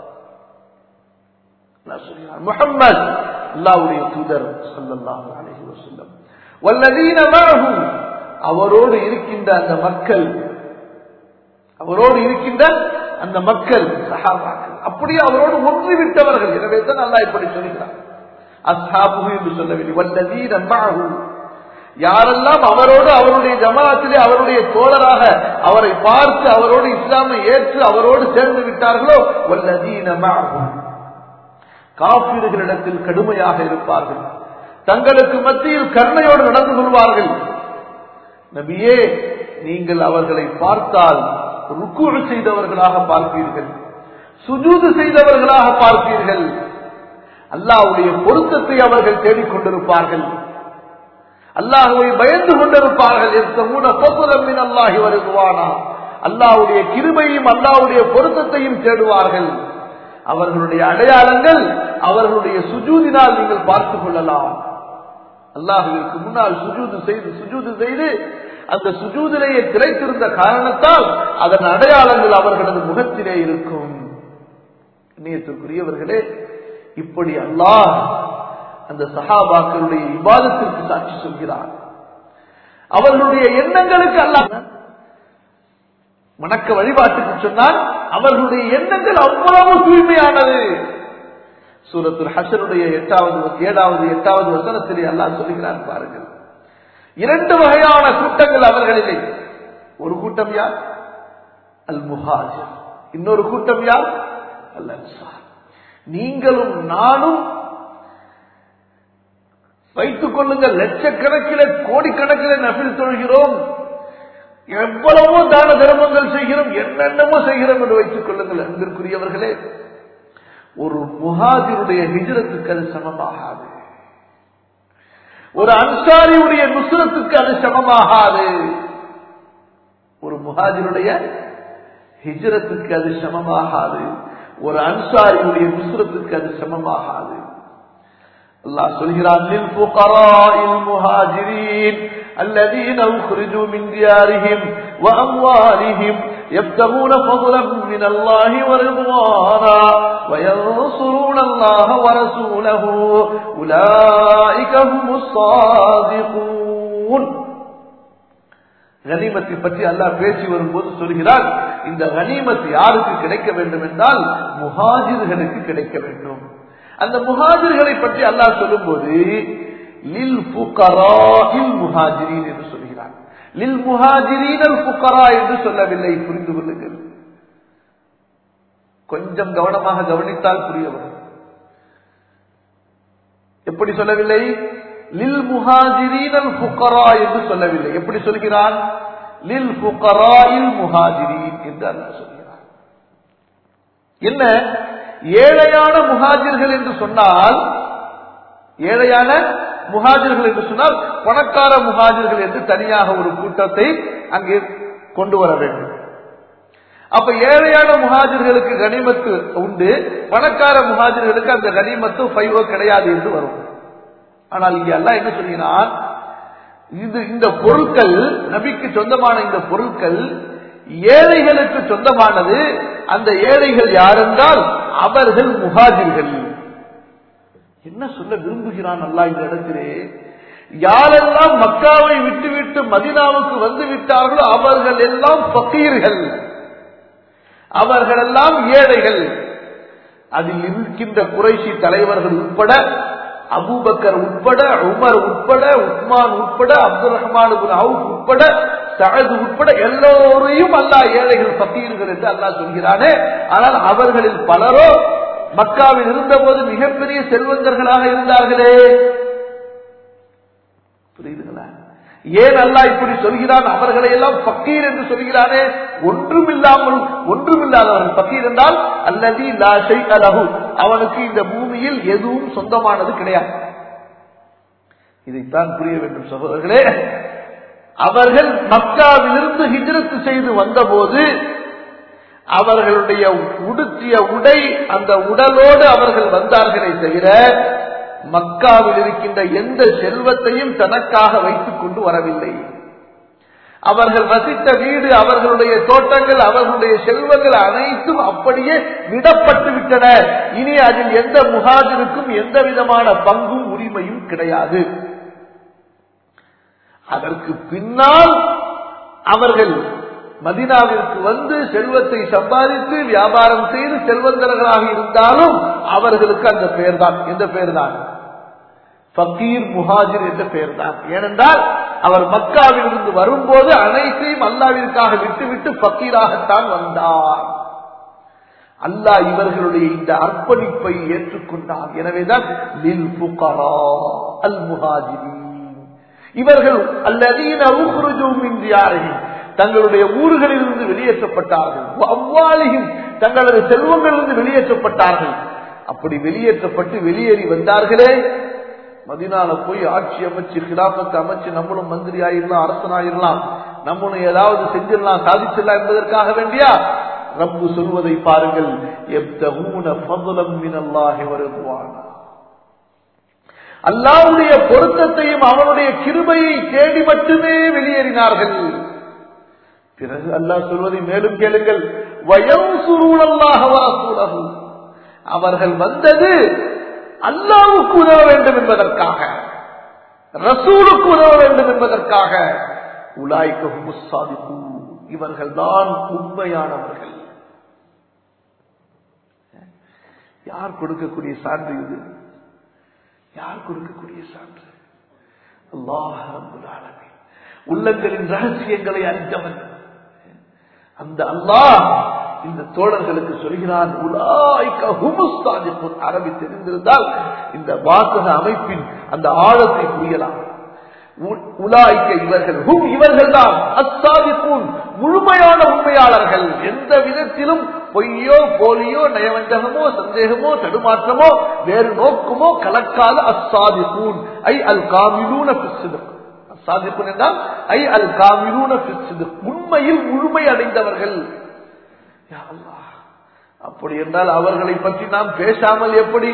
محمد الله يتودر صلى الله عليه وسلم والذين معه, அவரோடு இருக்கின்ற அந்த மக்கள், அவரோடு இருக்கின்ற அந்த மக்கள் சஹாபாக்கள் அப்படியே அவரோடு ஒன்றிவிட்டவர்கள். எனவே தான் அல்லாஹ் இப்படி சொல்கிறார், அஸ்ஹாபுஹு என்று சொல்லவில்லை, வல்லதீன மஅஹு, யாரெல்லாம் அவரோடு அவருடைய ஜமாஅத்திலே அவருடைய தோழராக அவரை பார்த்து அவரோடு இஸ்லாமை ஏற்று அவரோடு சேர்ந்து விட்டார்களோ, வல்லதீன மஅஹு, காஃபிர்களிடத்தில் கடுமையாக இருப்பார்கள், தங்களுக்கு மத்தியில் கருணையோடு நடந்து கொள்வார்கள். நபியே, நீங்கள் அவர்களை பார்த்தால் ருக்கு செய்தவர்களாக பார்ப்பீர்கள், சுஜூது செய்தவர்களாக பார்ப்பீர்கள், அல்லாஹ்வுடைய பொருத்தத்தை அவர்கள் தேடிக்கொண்டிருப்பார்கள், அல்லாஹ்வை பயந்து கொண்டிருப்பார்கள். அல்லாஹ்வுடைய கிருபையும் அல்லாஹ்வுடைய பொருத்தத்தையும் தேடுவார்கள். அவர்களுடைய அடையாளங்கள் அவர்களுடைய சுஜூதினால் நீங்கள் பார்த்துக் கொள்ளலாம். அல்லாஹ்விற்கு முன்னால் சுஜூது செய்து அந்த சுஜூதிலேயே திளைத்திருந்த காரணத்தால் அதன் அடையாளங்கள் அவர்களது முகத்திலே இருக்கும். நேயத்திற்குரியவர்களே, இப்படி அல்லாஹ் அந்த சஹாபாக்களுடைய இபாதத்திற்கு சாட்சி சொல்கிறார். அவர்களுடைய எண்ணங்களுக்கு அல்லாஹ் வணக்க வழிபாட்டுக்கு சொன்னால் அவர்களுடைய எண்ணங்கள் அவ்வளவு தூய்மையானது. சூரத்துல் ஹஷருடைய 7வது வசனத்திலே அல்லாஹ் சொல்கிறார் பாருங்கள். 2 வகையான கூட்டங்கள் அவர்களிலே. ஒரு கூட்டம் யார்? அல் முஹாஜிர். இன்னொரு கூட்டம் யார்? அல் அன்சார். நீங்களும் நானும் வைத்துக் கொள்ளுங்கள், லட்சக்கணக்கில் கோடிக்கணக்கில் நஃபில் தொழுகிறோம், எவ்வளவோ தான தர்மங்கள் செய்கிறோம், என்னென்னமோ செய்கிறோம் என்று வைத்துக் கொள்ளுங்கள். அன்பிற்குரியவர்களே, ஒரு முஹாஜிருடைய ஹிஜ்ரத்துக்கு அது சமமாகாது. ஒரு அன்சாரியுடைய நுஸ்ரத்துக்கு அது சமமாகாது. ஒரு முஹாஜிருடைய ஹிஜ்ரத்துக்கு அது சமமாகாது. ஒரு அன்சாரியுடைய நுஸ்ரத்துக்கு அது சமமாகாது. அல்லாஹ் சொல்கிறான், லில் ஃபுகராஇல் முஹாஜிரீன் الذين أخرجوا من ديارهم وأموالهم يبتغون فضلا من الله ورضوانا وينصرون الله ورسوله أولئك هم الصادقون. கனிமத்தை பற்றி அல்லாஹ் பேசி வரும்போது சொல்கிறார், இந்த கனிமத் யாருக்கு கிடைக்க வேண்டும் என்றால் முஹாஜிர்களுக்கு கிடைக்க வேண்டும். அந்த முஹாஜிர்களை பற்றி அல்லாஹ் சொல்லும்போது லில் ஃபுகராஇல் முஹாஜிரீன் என்று சொல்கிறார். லில் முஹாஜிரீன் அல் ஃபுகரா என்று சொல்லவில்லை. புரிந்து கொள்ளுங்கள், கொஞ்சம் கவனமாக கவனித்தால் புரிய வரும். எப்படி சொல்லவில்லை? லில் முஹாஜிரீன் அல் ஃபுகரா என்று சொல்லவில்லை. எப்படி சொல்கிறான்? லில் ஃபுகராஇல் முஹாஜிரீன் என்று அல்லாஹ் சொல்கிறார். என்ன ஏழையான முஹாஜிர்கள் என்று சொன்னால், ஏழையான முஹாஜிர்கள் என்று சொன்னால் பணக்கார முஹாஜிர்கள் என்று தனியாக ஒரு கூட்டத்தை அங்கே கொண்டு வர வேண்டும். அப்ப ஏழையான முஹாஜிர்களுக்கு கனிமத்து உண்டு, பணக்கார முஹாஜிர்களுக்கு அந்த கனிமத்து ஃபைவோ கிடையாது என்று வரும். ஆனால் இங்கே அல்லாஹ் என்ன சொல்கிறான், இந்த பொருட்கள் நபிக்கு சொந்தமான இந்த பொருட்கள் ஏழைகளுக்கு சொந்தமானது. அந்த ஏழைகள் யாரென்றால் அவர்கள் முஹாஜிர்கள். என்ன சொல்ல விரும்புகிறான் அல்லாஹ் இந்த இடத்திலே? யாரெல்லாம் மக்காவை விட்டுவிட்டு மதீனாவுக்கு வந்து விட்டார்களோ அவர்கள் எல்லாம் ஃபகீர்கள், அவர்கள் எல்லாம் ஏழைகள். அதில் இருக்கின்ற குறைஷி தலைவர்கள் உட்பட, அபூபக்கர் உட்பட, உமர் உட்பட, உஸ்மான் உட்பட, அப்துல் ரஹ்மான் இப்னு அவுஃப் உட்பட, சஅத் உட்பட எல்லோரையும் அல்லாஹ் ஏழைகள் ஃபகீர்கள் என்று அல்லாஹ் சொல்கிறானே. ஆனால் அவர்களில் பலரோ மக்காவில் இருந்தபோது மிகப்பெரிய செல்வந்தர்களாக இருந்தார்களே. புரியுதுங்களா? ஏன் அல்லாஹ் இப்படி சொல்கிறான்? அவர்களை எல்லாம் ஃபகீர் என்று சொல்கிறானே. ஒன்றுமில்லாதவர்கள் ஃபகீர் என்றால் அல்லதி லா ஷைஅ லஹு, அவனுக்கு இந்த பூமியில் எதுவும் சொந்தமானது கிடையாது. இதைத்தான் புரிய வேண்டும் சகோதரர்களே. அவர்கள் மக்காவிலிருந்து ஹிஜ்ரத் செய்து வந்தபோது அவர்களுடைய உடுத்திய உடை, அந்த உடலோடு அவர்கள் வந்தார்களே தவிர மக்காவில் இருக்கின்ற எந்த செல்வத்தையும் தனக்காக வைத்துக் கொண்டு வரவில்லை. அவர்கள் வசித்த வீடு, அவர்களுடைய தோட்டங்கள், அவர்களுடைய செல்வங்கள் அனைத்தும் அப்படியே விடப்பட்டு விட்டன. இனி அதில் எந்த முஹாஜிருக்கும் எந்த விதமான பங்கும் உரிமையும் கிடையாது. அதற்கு பின்னால் அவர்கள் மதீனாவிற்கு வந்து செல்வத்தை சம்பாதித்து வியாபாரம் செய்து செல்வந்தர்களாக இருந்தாலும் அவர்களுக்கு அந்த பெயர் தான். எந்த பெயர் தான்? ஃபகீர் முஹாஜிர் என்ற பெயர் தான். ஏனென்றால் அவர் மக்காவில் இருந்து வரும்போது அனைத்தையும் அல்லாஹ்விற்காக விட்டுவிட்டு ஃபகீராகத்தான் வந்தார். அல்லாஹ் இவர்களுடைய இந்த அர்ப்பணிப்பை ஏற்றுக்கொண்டார். எனவேதான் லில் ஃபுகரா அல் முஹாஜிரீன், இவர்கள் அல்லதீன உக்ருஜூ மின் தியாரிஹிம், தங்களுடைய ஊர்களிலிருந்து வெளியேற்றப்பட்டார்கள், அவ்வாலிஹிம், தங்களது செல்வங்களிலிருந்து வெளியேற்றப்பட்டார்கள். அப்படி வெளியேற்றப்பட்டு வெளியேறி வந்தார்களே, மதீனால போய் ஆட்சி அமைச்சு கிலாபத்தை அமைச்சு நம்மளும் மந்திரி ஆயிரலாம், அரசனாயிரலாம், நம்மளும் ஏதாவது செஞ்சிடலாம், சாதிச்சிடலாம் என்பதற்காக வேண்டியா ரப்பு சொல்வதை பாருங்கள். யப்தகூன ஃபضلا மினல்லாஹி வ ரிضவானா, அல்லாஹ்வுடைய பொருத்தத்தையும் அவனுடைய கிருபையை தேடி மட்டுமே வெளியேறினார்கள். பிறகு அல்லாஹ் சொல்வதை மேலும் கேளுங்கள். வயன்சுரூனல்லாஹ வ ரசூலஹு, அவர்கள் வந்தது அல்லாஹ்வுக்கு உதவ வேண்டும் என்பதற்காக, ரசூலுக்கு உதவ வேண்டும் என்பதற்காக உலாய்க ஹுமுஸ் ஸாதிகூன், இவர்கள்தான் உண்மையானவர்கள். யார் கொடுக்கக்கூடிய சான்று இது? யார் கொடுக்கக்கூடிய சான்று? அல்லாஹ் ரப்பல் ஆலமீன், உள்ளங்களின் ரகசியங்களை அறிந்தவன். அந்த அல்லாஹ் இந்த தோழர்களுக்கு சொல்கிறான், உலாய்க ஹுமுஸ் ஸாதிகூன். அரபி தெரிந்திருந்தால் இந்த வாசக அமைப்பின் அந்த ஆழத்தை புரியலாம். உலாய்க இவர்கள், ஹும் இவர்கள் தான், அஸ்ஸாதிகூன் முழுமையான உண்மையாளர்கள். எந்த விதத்திலும் பொய்யோ போலியோ நயவஞ்சகமோ சந்தேகமோ தடுமாற்றமோ வேறு நோக்கமோ கலக்காத அஸ்ஸாதிகூன் ஐ அல் காமிலூன ஃபிஸ் ஸித்க். அஸ்ஸாதிகூன் என்றால் ஐ அல் காமிலூன ஃபிஸ் ஸித்க், உண்மையில் முழுமை அடைந்தவர்கள். யா அல்லாஹ், அப்படி என்றால் அவர்களை பற்றி நாம் பேசாமல் எப்படி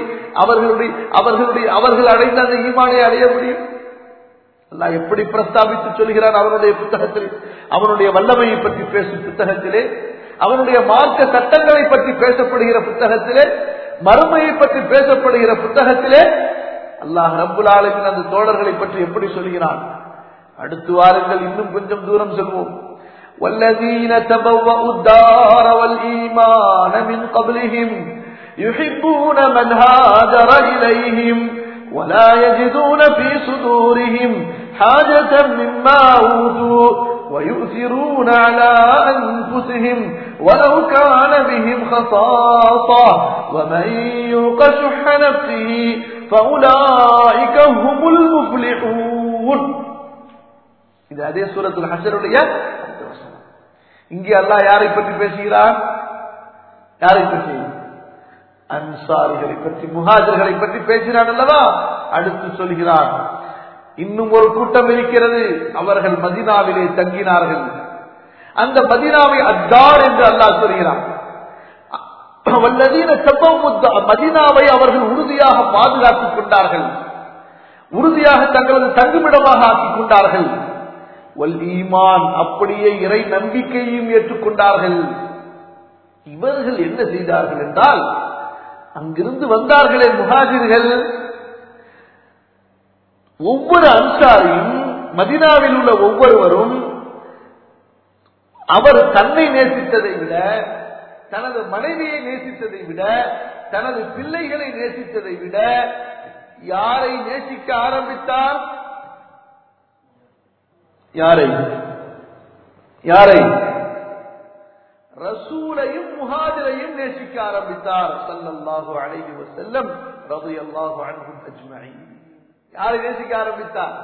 அவர்கள் அடைந்த அந்த ஈமானை அடைய முடியும்? அல்லாஹ் எப்படி பிரஸ்தாபித்து சொல்கிறான் அவனுடைய புத்தகத்தில், அவனுடைய வல்லமையை பற்றி பேசும் புத்தகத்திலே, அவனுடைய மார்க்க சட்டங்களை பற்றி பேசப்படுகிற புத்தகத்திலே, மறுமையை பற்றி பேசப்படுகிற புத்தகத்திலே அல்லாஹ் ரப்புல் ஆலமீன் அந்த தோழர்களை பற்றி எப்படி சொல்கிறான்? அடுத்து வாருங்கள், இன்னும் கொஞ்சம் தூரம் செல்வோம். والذين تبوأوا الدار والإيمان من قبلهم يحبون من هاجر إليهم ولا يجدون في صدورهم حاجة مما أوتوا ويؤثرون على أنفسهم ولو كان بهم خصاصة ومن يوق شح نفسه فأولئك هم المفلحون. இது அதே சூரத்துல் ஹஷ்ருடைய இங்கே அல்லாஹ் யாரை பற்றி பேசுகிறார்? யாரை பற்றி? அன்சாரிகளை பற்றி, முஹாஜிர்களை பற்றி பேசினான் அல்லவா? அடுத்து சொல்கிறான், இன்னும் ஒரு கூட்டம் இருக்கிறது, அவர்கள் மதீனாவிலே தங்கினார்கள். அந்த மதீனாவை அத்தார் என்று அல்லாஹ் சொல்கிறான். வல்லதீன தபவ்வு, மதீனாவை அவர்கள் உறுதியாக பாதுகாத்துக் கொண்டார்கள், உறுதியாக தங்களது தங்குமிடமாக ஆக்கிக் கொண்டார்கள். வல் ஈமான், அப்படியே இறை நம்பிக்கையையும் ஏற்றுக்கொண்டார்கள். இவர்கள் என்ன செய்தார்கள் என்றால், அங்கிருந்து வந்தார்களே முஹாஜிர்கள், ஒவ்வொரு அன்சாரியும் மதீனாவில் உள்ள ஒவ்வொருவரும் அவர் தன்னை நேசித்ததை விட, தனது மனைவியை நேசித்ததை விட, தனது பிள்ளைகளை நேசித்ததை விட யாரை நேசிக்க ஆரம்பித்தார்? யாரை? யாரை? ரசூலையும் முஹாஜிரையும் நேசிக்க ஆரம்பித்தார் ஸல்லல்லாஹு அலைஹி வஸல்லம் ரலியல்லாஹு அன்ஹும் அஜ்மஈன். யாரை நேசிக்க ஆரம்பித்தார்?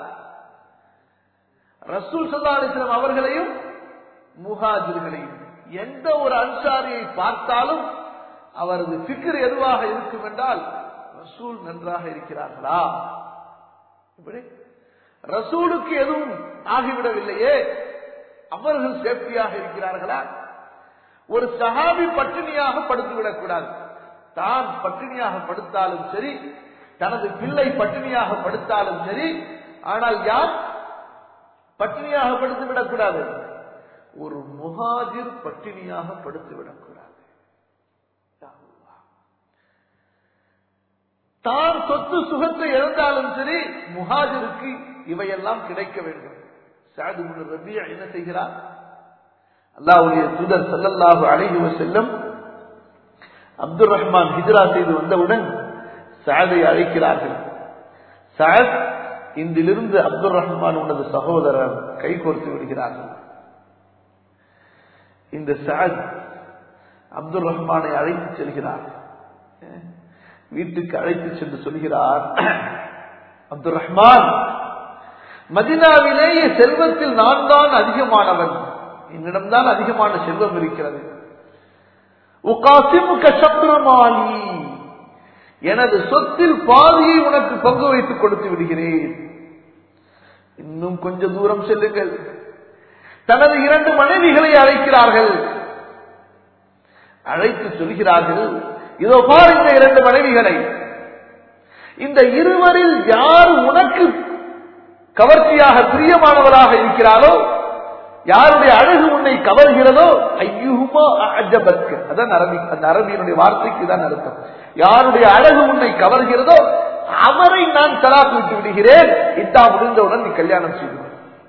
ரசூல் ஸல்லல்லாஹு அலைஹி வஸல்லம் அவர்களையும் முஹாஜிர்களையும். எந்த ஒரு அன்சாரியை பார்த்தாலும் அவரது ஃபிக்ர் எதுவாக இருக்கும் என்றால், ரசூல் நன்றாக இருக்கிறார்களா? இப்படி ரசூலுக்கு எதுவும் ஆகிவிடவில்லையே, அவர்கள் சேஃப்டியாக இருக்கிறார்களா? ஒரு சஹாபி பட்டினியாக படுத்துவிடக் கூடாது. தான் பட்டினியாக படுத்தாலும் சரி, தனது பிள்ளை பட்டினியாக படுத்தாலும் சரி, ஆனால் யார் பட்டினியாக படுத்துவிடக் கூடாது? ஒரு முஹாஜிர் பட்டினியாக படுத்துவிடக் கூடாது. தான் சொத்து சுகத்தை இழந்தாலும் சரி, முஹாஜிருக்கு இவையெல்லாம் கிடைக்க வேண்டும். சஅத் இப்னு ரபீஅ என்ன செய்கிறார்? அல்லாஹ்வுடைய தூதர் ஸல்லல்லாஹு அலைஹி வஸல்லம் அப்துர் ரஹ்மான் ஹிஜ்ரா செய்து வந்தவுடன் சஅதை அழைக்கிறார்கள். சஅத், இன்றிலிருந்து அப்துர் ரஹ்மான் உனது சகோதரர் கைகோர்த்து விடுகிறார்கள். இந்த சஅத் அப்துர் ரஹ்மானை அழைத்து செல்கிறார். வீட்டுக்கு அழைத்து சென்று சொல்கிறார், அப்துர் ரஹ்மான், மதீனாவிலேயே செல்வத்தில் நான் தான் அதிகமானவன், என்னிடம்தான் அதிகமான செல்வம் இருக்கிறது. எனது சொத்தில் பாதியை உனக்கு பங்கு வைத்துக் கொடுத்து விடுகிறேன். இன்னும் கொஞ்ச தூரம் செல்லுங்கள். தனது 2 மனைவிகளை அழைக்கிறார்கள். அழைத்து சொல்கிறார்கள், இதோ பார் இந்த 2 மனைவிகளை, இந்த இருவரில் யார் உனக்கு கவர்ச்சியாக பிரியமானவராக இருக்கிறாரோ யாருடைய அழகு உன்னை கவர்கிறதோ ஐயுமா அஜபத்க, அதான் அந்த அரபியினுடைய வார்த்தைக்கு தான் அர்த்தம். யாருடைய அழகு உன்னை கவர்கிறதோ அவரை நான் தலாக் விட்டு விடுகிறேன், இத்தா முடிந்தவுடன் நீ கல்யாணம் செய்து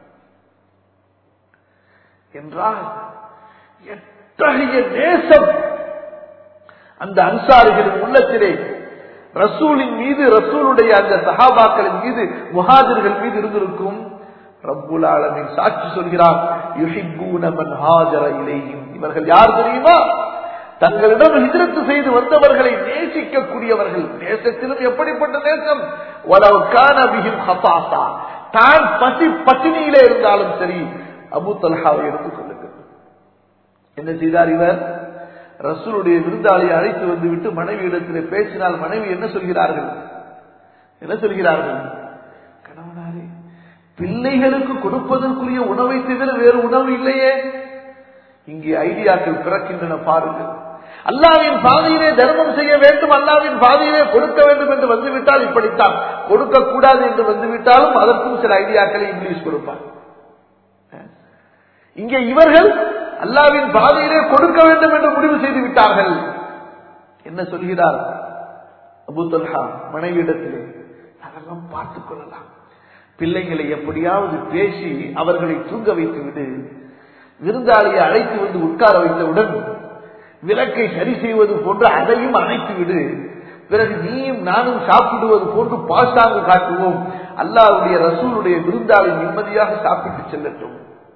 என்றால் எத்தகைய நேசம் அந்த அன்சாரிகளின் உள்ளத்திலே ரசூலின் மீது, ரசூலுடைய அந்த சஹாபாக்களின் மீது, முஹாஜிர்கள் மீது இருந்திருக்கும். ரப்புல் ஆலமீன் சாட்சி சொல்கிறார், யுஹிப்பூன மன் ஹாஜர இலைஹிம். இவர்கள் யார் தெரியுமா? தங்களிடம் ஹிஜ்ரத் செய்து வந்தவர்களை நேசிக்கக்கூடியவர்கள். நேசத்திலும் எப்படிப்பட்ட நேசம்? வலவ் கான பிஹிம் ஹஸாஸா, தான் பட்டினியிலே இருந்தாலும் சரி அபூ தல்ஹாவை எடுத்துக் கொள்ளுங்கள். என்ன செய்தார் இவர்? ரசூலுடைய விருந்தாளியை அழைத்து வந்துவிட்டு மனைவி இடத்திலே பேசினால் மனைவி என்ன சொல்கிறார்கள்? கணவனாரே, பிள்ளைகளுக்கு கொடுப்பதற்குரிய உணவை தவிர வேறு உணவு இல்லையே. இங்கே ஐடியாக்கள் பிறக்கின்றன பாருங்கள். அல்லாஹ்வின் பாதையிலே தர்மம் செய்ய வேண்டும், அல்லாஹ்வின் பாதையிலே கொடுக்க வேண்டும் என்று வந்துவிட்டால் இப்படித்தான், கொடுக்க கூடாது என்று வந்துவிட்டாலும் அதற்கும் சில ஐடியாக்களை இங்கிலீஷ் கொடுப்பார். இங்கே இவர்கள் அல்லாஹ்வின் பாதையிலே கொடுக்க வேண்டும் என்று முடிவு செய்து விட்டார்கள். என்ன சொல்கிறார் அபூ தல்ஹா மனைவியிடத்திலே? அதெல்லாம் பார்த்துக் கொள்ளலாம், பிள்ளைகளை எப்படியாவது பேசி அவர்களை தூங்க வைத்து விடு, விருந்தாளியை அழைத்து வந்து உட்கார வைத்தவுடன் விளக்கை சரி செய்வது போன்று அதையும் அணைத்து விடு, பிறகு நீயும் நானும் சாப்பிடுவது போன்று பாசாங்கு காட்டுவோம், அல்லாஹ்வுடைய ரசூலுடைய விருந்தாளி நிம்மதியாக சாப்பிட்டு செல்லட்டும்.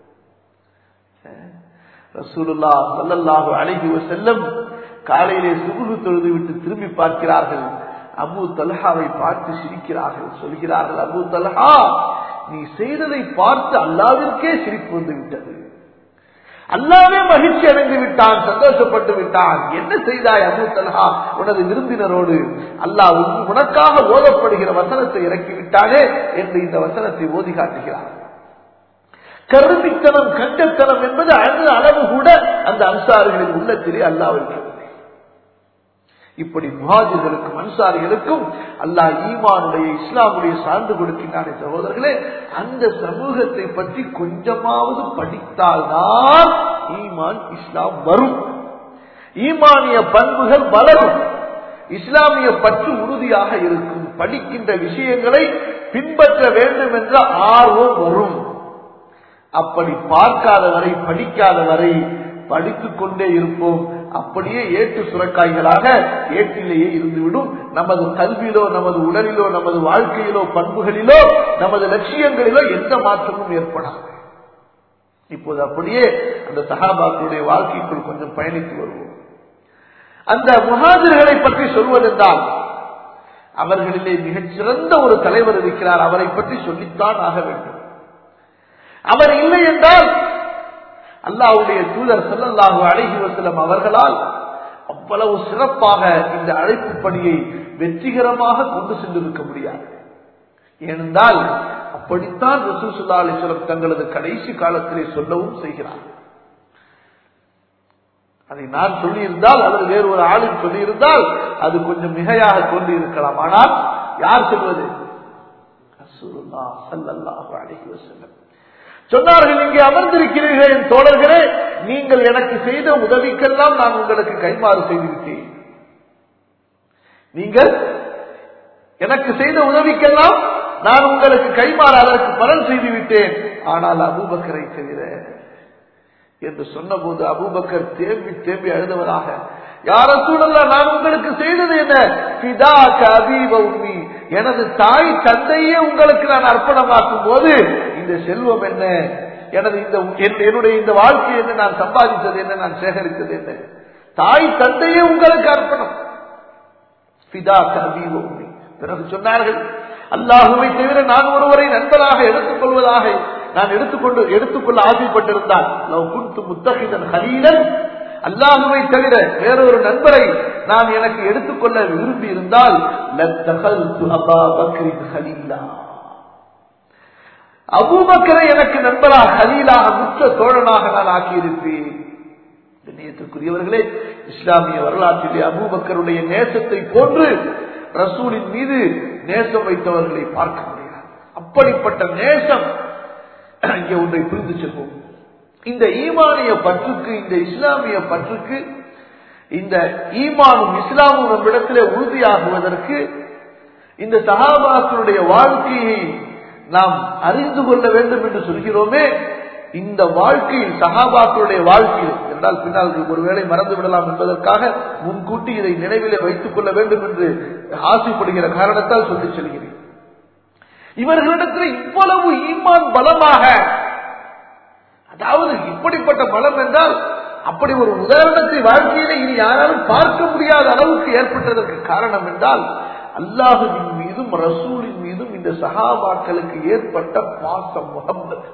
ரசூலுல்லாஹ் ஸல்லல்லாஹு அலைஹி வஸல்லம் காலையிலே சுபுஹ் தொழுது விட்டு திரும்பி பார்க்கிறார்கள். அபூ தல்ஹாவை பார்த்து சிரிக்கிறார்கள். சொல்கிறார்கள், அபூ தல்ஹா, நீ செய்ததை பார்த்து அல்லாஹ்விற்கே சிரிப்பு வந்து விட்டது, அல்லாஹ்வே மகிழ்ச்சி அடைந்து விட்டான், சந்தோஷப்பட்டு விட்டான். என்ன செய்தாய் அபூ தல்ஹா உனது விருந்தினரோடு? அல்லாஹ் உனக்காக ஓதப்படுகிற வசனத்தை இறக்கிவிட்டானே என்று இந்த வசனத்தை ஓதி காட்டுகிறார். கருமித்தனம், கண்டத்தனம் என்பது அந்த அளவு கூட அந்த அன்சாரிகளின் உள்ளத்திலே அல்லாஹ் வைக்கவில்லை. இப்படி முஹாஜிர்களுக்கும் அன்சாரிகளுக்கும் அல்லாஹ் ஈமானுடைய, இஸ்லாமுடைய சார்ந்து கொடுக்கின்றானே சகோதரர்களே. அந்த சமூகத்தை பற்றி கொஞ்சமாவது படித்தால்தான் ஈமான், இஸ்லாம் வரும், ஈமானிய பண்புகள் வளரும், இஸ்லாமிய பற்று உறுதியாக இருக்கும், படிக்கின்ற விஷயங்களை பின்பற்ற வேண்டும் என்ற ஆர்வம் வரும். அப்படி பார்க்காத வரை, படிக்காத வரை படித்துக் கொண்டே இருப்போம். அப்படியே ஏட்டு சுரக்காய்களாக ஏட்டிலேயே இருந்துவிடும். நமது கல்வியிலோ, நமது உடலிலோ, நமது வாழ்க்கையிலோ, பண்புகளிலோ, நமது லட்சியங்களிலோ எந்த மாற்றமும் ஏற்படாது. இப்போது அப்படியே அந்த சஹாபாக்களுடைய வாழ்க்கைக்குள் கொஞ்சம் பயணித்து வருவோம். அந்த முஹாஜிர்களை பற்றி சொல்வதென்றால் அவர்களிலே மிகச்சிறந்த ஒரு தலைவர் இருக்கிறார், அவரை பற்றி சொல்லித்தான் ஆக வேண்டும். அவர் இல்லை என்றால் அல்லாஹ்வுடைய தூதர் ஸல்லல்லாஹு அலைஹி வஸல்லம் அவர்களால் அவ்வளவு சிறப்பாக இந்த அழைப்பு பணியை வெற்றிகரமாக கொண்டு சென்றிருக்க முடியாது. ஏனென்றால் அப்படித்தான் ரசூல் ஸல்லல்லாஹு அலைஹி வஸல்லம் தங்களது கடைசி காலத்திலே சொல்லவும் செய்கிறார். அதை நான் சொல்லியிருந்தால், அல்லது வேறு ஒரு ஆளும் சொல்லியிருந்தால் அது கொஞ்சம் மிகையாக சொல்லி இருக்கலாம். ஆனால் யார் சொல்வது? ரசூலுல்லாஹ் ஸல்லல்லாஹு அலைஹி வஸல்லம் சொன்னார்கள், இங்கே அமர்ந்திருக்கிறீர்கள் என் தோழர்களே, நீங்கள் எனக்கு செய்த உதவிக்கெல்லாம் நான் உங்களுக்கு கைமாறு செய்துவிட்டேன். நீங்கள் எனக்கு செய்த உதவிக்கெல்லாம் நான் உங்களுக்கு கைமாறு, அதற்கு பலன் செய்துவிட்டேன். ஆனால் அபூபக்கரை தவிர என்று சொன்னபோது அபூபக்கர் தேம்பி தேம்பி அழுதவராக, யா ரசூலல்லாஹ், நான் உங்களுக்கு செய்தது என்ன? ஃபிதாக அபீ வ உம்மி, எனது தாய் தந்தையே உங்களுக்கு நான் அர்ப்பணமாக்கும் போது இந்த செல்வம் என்ன, என்னுடைய இந்த வாழ்க்கை என்ன, நான் சம்பாதித்தது என்ன, நான் சேகரித்தது என்ன? தாய் தந்தையே உங்களுக்கு அர்ப்பணம். ஃபிதாக அபீ வ உம்மி. பிறகு சொன்னார்கள், அல்லாஹுவை தவிர நான் ஒருவரை நண்பராக எடுத்துக்கொள்வதாக நான் எடுத்துக்கொள்ள ஆசைப்பட்டிருந்தால், லவ் குன்து முத்தகிதன் ஹலீலன், அல்லாஹுவை தவிர வேறொரு நண்பரை நான் எனக்கு எடுத்துக்கொள்ள விரும்பி இருந்தால் லத்தகல்து அபா பக்ரின் ஹலீலா, அபூபக்கரை எனக்கு நண்பராக, ஹலீலாக, முற்ற தோழனாக நான் ஆக்கியிருப்பேன். கண்ணியத்திற்குரியவர்களே, இஸ்லாமிய வரலாற்றிலே அபூபக்கருடைய நேசத்தை போன்று ரசூலின் மீது நேசம் வைத்தவர்களை பார்க்க முடியாது. அப்படிப்பட்ட நேசம் இங்கே ஒன்றை புரிந்து செல்வோம். இந்த ஈமானிய பற்றுக்கு, இந்த இஸ்லாமிய பற்றுக்கு, இந்த ஈமானும் இஸ்லாமும் நம்மிடத்திலே உறுதியாகுவதற்கு இந்த சஹாபாக்களுடைய வாழ்க்கையை நாம் அறிந்து கொள்ள வேண்டும் என்று சொல்கிறோமே, இந்த வாழ்க்கையில் சஹாபாக்களுடைய வாழ்க்கையில் என்றால் பின்னால் ஒருவேளை மறந்து விடலாம் என்பதற்காக முன்கூட்டி இதை நினைவிலே வைத்துக் கொள்ள வேண்டும் என்று ஆசைப்படுகிற காரணத்தால் சொல்லி செல்கிறேன். இவர்களிடத்தில் இவ்வளவு ஈமான் பலமாக, அதாவது இப்படிப்பட்ட பலம் என்றால் அப்படி ஒரு உதாரணத்தை வாழ்க்கையிலே இனி யாராலும் பார்க்க முடியாத அளவுக்கு ஏற்பட்டதற்கு காரணம் என்றால் அல்லாஹுவின் மீதும் ரசூலின் மீதும் இந்த சஹாபாக்களுக்கு ஏற்பட்ட பாசம், முஹப்பத்.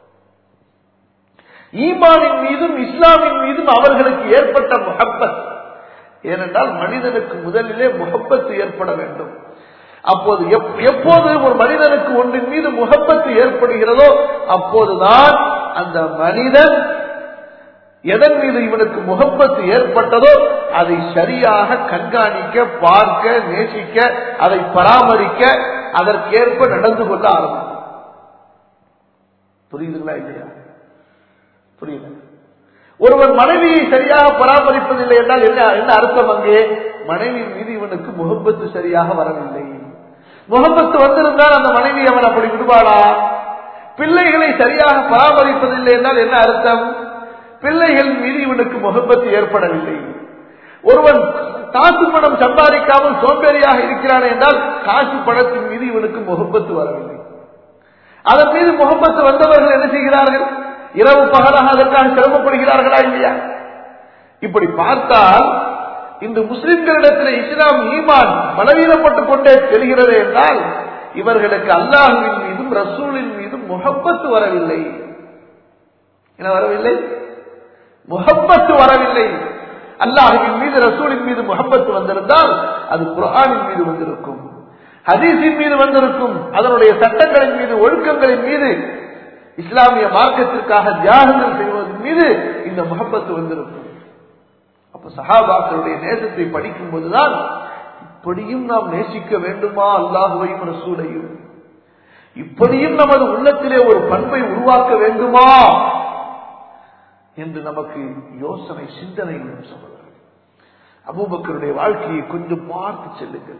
ஈமானின் மீதும் இஸ்லாமின் மீதும் அவர்களுக்கு ஏற்பட்ட முஹப்பத். ஏனென்றால் மனிதனுக்கு முதலிலே முஹப்பத் ஏற்பட வேண்டும். அப்போது எப்போது ஒரு மனிதனுக்கு ஒன்றின் மீது முஹப்பத் ஏற்படுகிறதோ அப்போதுதான் அந்த மனிதன் எதன் மீது இவனுக்கு முஹப்பத் ஏற்பட்டதோ அதை சரியாக கண்காணிக்க, பார்க்க, நேசிக்க, அதை பராமரிக்க, அதற்கேற்ப நடந்து கொள்ள ஆரம்பிக்கும். புரியுதுங்களா இல்லையா? புரியுது. ஒருவன் மனைவியை சரியாக பராமரிப்பதில்லை என்றால் என்ன அர்த்தம்? அங்கே மனைவியின் மீது இவனுக்கு முஹப்பத்து சரியாக வரவில்லை. முஹப்பத்து வந்திருந்தால் அந்த மனைவி அவன் அப்படி விடுவாளா? பிள்ளைகளை சரியாக பராமரிப்பதில்லை என்றால் என்ன அர்த்தம்? பிள்ளைகள் மீது இவனுக்கு முஹப்பத்து ஏற்படவில்லை. ஒருவன் காசு பணம் சம்பாதிக்காமல் சோம்பேறியாக இருக்கிறான் என்றால் காசு பணத்தின் மீது இவனுக்கு முஹப்பத்து வரவில்லை. அதன் மீது முஹப்பத்து வந்தவர்கள் என்ன செய்கிறார்கள்? இரவு பகலாக அதற்காக சிரமப்படுகிறார்களா இல்லையா? இப்படி பார்த்தால் இந்த முஸ்லிம்களிடத்தில் இஸ்லாம் ஈமான் பலவீனப்பட்டுக் கொண்டே செல்கிறது என்றால் இவர்களுக்கு அல்லாஹ்வின் மீதும் ரசூலின் மீதும் முஹப்பத்து வரவில்லை. என்ன வரவில்லை? முஹப்பத்து வரவில்லை. அல்லாஹ்வின் மீது ரசூலின் மீது முஹப்பத்து வந்திருந்தால் அது குர்ஆனின் மீது வந்திருக்கும், ஹதீஸின் மீது வந்திருக்கும், அதனுடைய சட்டங்களின் மீது, ஒழுக்கங்களின் மீது, இஸ்லாமிய மார்க்கத்திற்காக தியாகங்கள் செய்வதன் மீது இந்த முஹப்பத்து வந்திருக்கும். அப்ப சஹாபாக்களுடைய நேசத்தை படிக்கும் போதுதான் இப்படியும் நாம் நேசிக்க வேண்டுமா அல்லாஹ்வையும் ரசூலையும், இப்படியும் நமது உள்ளத்திலே ஒரு பண்பை உருவாக்க வேண்டுமா என்று நமக்கு யோசனை, சிந்தனை சொல்லுங்கள். அபூபக்கருடைய வாழ்க்கையை கொஞ்சம் பார்த்து செல்லுங்கள்.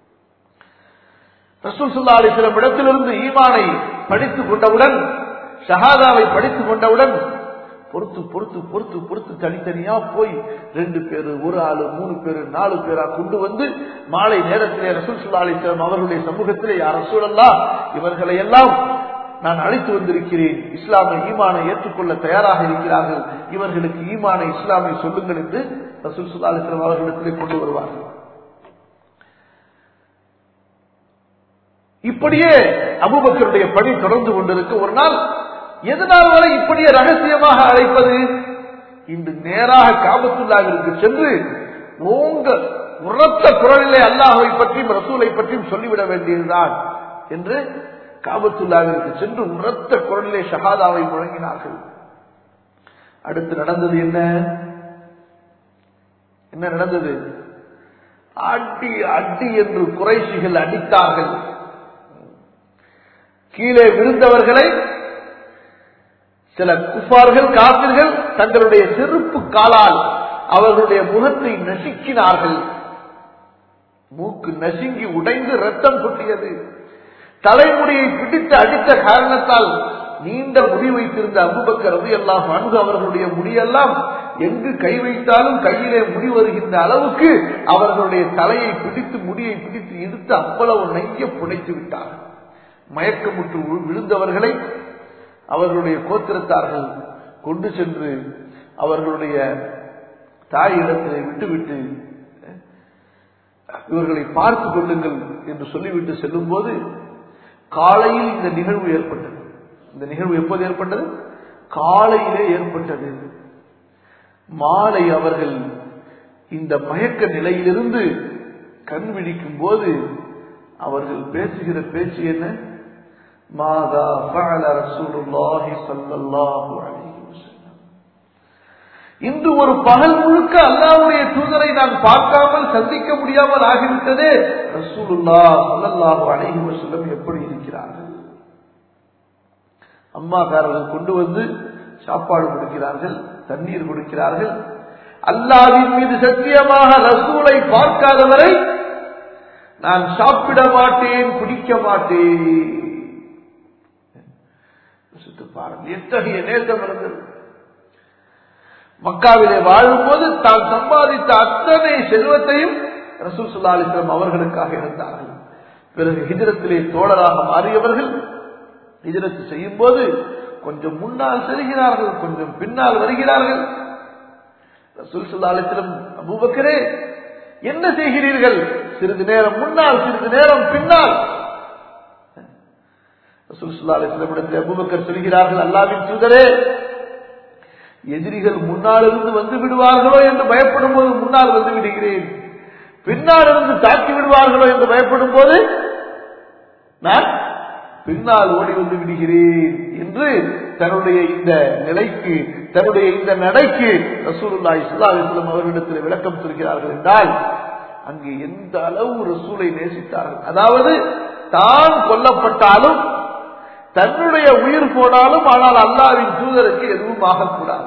ரசூல் ஸல்லல்லாஹு அலைஹி வஸல்லம் இடத்திலிருந்து ஈமானை படித்துக் கொண்டவுடன், ஷஹாதாவை படித்துக் கொண்டவுடன் பொறுத்து பொறுத்து பொறுத்து பொறுத்து தனித்தனியா போய் 2 பேரு, ஒரு ஆளு, 3 பேரு, 4 பேரா கொண்டு வந்து மாலை நேரத்திலே ரசூல் ஸல்லல்லாஹு அலைஹி வஸல்லம் அவர்களுடைய சமூகத்திலே, யா ரசூலல்லாஹ், இவர்களை எல்லாம் நான் அழைத்து வந்திருக்கிறேன், இஸ்லாமை ஈமானை ஏற்றுக்கொள்ள தயாராக இருக்கிறார்கள், இவர்களுக்கு ஈமானை இஸ்லாமை சொல்லுங்கள் என்று ரசூல் ஸல்லல்லாஹு அலைஹி வஸல்லம் அவர்களிடத்திலே கொண்டு வருவார்கள். இப்படியே அபூபக்கருடைய பணி தொடர்ந்து கொண்டிருக்க ஒரு நாள் எதனால் வரை இப்படியே ரகசியமாக அழைப்பது? இன்று நேராக காபத்துல்லாஹ்விற்கு சென்று உரத்த குரலிலே அல்லாஹ்வை பற்றியும் ரசூலை பற்றியும் சொல்லிவிட வேண்டியதுதான் என்று காபத்துல்லாஹ்விற்கு சென்று உரத்த குரலிலே ஷஹாதாவை முழங்கினார்கள். அடுத்து நடந்தது என்ன? என்ன நடந்தது? அடி அடி என்று குறைஷிகள் அடித்தார்கள். கீழே விழுந்தவர்களை சில குஃபார்கள், காபிர்கள் தங்களுடைய செருப்பு காலால் அவர்களுடைய முகத்தை நசுக்கினார்கள். மூக்கு நசுங்கி உடைந்து ரத்தம் கொட்டியது. தலைமுடியை பிடித்து அடித்த காரணத்தால் நீண்ட முடி வைத்திருந்த அபூபக்கர் ரலியல்லாஹு அன்ஹு அவர்களுடைய முடியெல்லாம் எங்கு கை வைத்தாலும் கையிலே முடி வருகின்ற அளவுக்கு அவர்களுடைய தலையை பிடித்து, முடியை பிடித்து இழுத்து அவ்வளவு நெய்ய புடைத்து விட்டார்கள். மயக்கமுற்று விழுந்தவர்களை அவர்களுடைய கோத்திரத்தார்கள் கொண்டு சென்று அவர்களுடைய தாயிடத்திலே விட்டுவிட்டு இவர்களை பார்த்து கொள்ளுங்கள் என்று சொல்லிவிட்டு செல்லும் போது காலையில் இந்த நிகழ்வு ஏற்பட்டது. இந்த நிகழ்வு எப்போது ஏற்பட்டது? காலையிலே ஏற்பட்டது. மாலை அவர்கள் இந்த மயக்க நிலையிலிருந்து கண் விழிக்கும் போது அவர்கள் பேசுகிற பேச்சு என்ன? மாதா ஃபஅல ரசூலுல்லாஹி ஸல்லல்லாஹு அலைஹி வஸல்லம், இன்று ஒரு பகல் முழுக்க அல்லாஹ்வுடைய தூதரை நான் பார்க்காமல் சந்திக்க முடியாமல் ஆகிவிட்டதே, ரசூலுல்லாஹ் ஸல்லல்லாஹு அலைஹி வஸல்லம் எப்படி இருக்கிறார்கள்? அம்மாக்காரர்கள் கொண்டு வந்து சாப்பாடு கொடுக்கிறார்கள், தண்ணீர் கொடுக்கிறார்கள். அல்லாஹ்வின் மீது சத்தியமாக ரசூலை பார்க்காதவரை நான் சாப்பிட மாட்டேன், குடிக்க மாட்டேன். பாருங்கள், எத்தகைய நேசம் இருந்தது. மக்காவிலே வாழும்போது தான் சம்பாதித்த அத்தனை செல்வத்தையும் ரசூல் ஸல்லல்லாஹு அலைஹி வஸல்லம் அவர்களுக்காக இருந்தார்கள். பிறகு ஹிஜ்ரத்திலே தோழராக மாறியவர்கள் ஹிஜ்ரத் செய்யும் போது கொஞ்சம் முன்னால் செல்கிறார்கள், கொஞ்சம் பின்னால் வருகிறார்கள். ரசூல் ஸல்லல்லாஹு அலைஹி வஸல்லம், அபூபக்கரே என்ன செய்கிறீர்கள்? சிறிது நேரம் முன்னால், சிறிது நேரம் பின்னால். ரசூல் ஸல்லல்லாஹு அலைஹி வஸல்லம் அபூபக்கர் சொல்கிறார்கள், அல்லாஹ்வின் தூதரே, எதிரிகள் முன்னால் இருந்து வந்து விடுவார்களோ என்று பயப்படும் போது முன்னால் வந்து விடுகிறேன், பின்னால் இருந்து தாக்கி விடுவார்களோ என்று பயப்படும் போது நான் பின்னால் ஓடி வந்து விடுகிறேன் என்று தன்னுடைய இந்த நிலைக்கு, தன்னுடைய இந்த நடைக்கு ரசூலுல்லாஹி ஸல்லல்லாஹு அலைஹி வஸல்லம் அவர்களிடத்தில் விளக்கம் சொல்கிறார்கள் என்றால் அங்கு எந்த அளவு ரசூலை நேசித்தார்கள். அதாவது தான் கொல்லப்பட்டாலும், தன்னுடைய உயிர் போனாலும், ஆனால் அல்லாஹ்வின் தூதருக்கு எதுவும் ஆகக்கூடாது.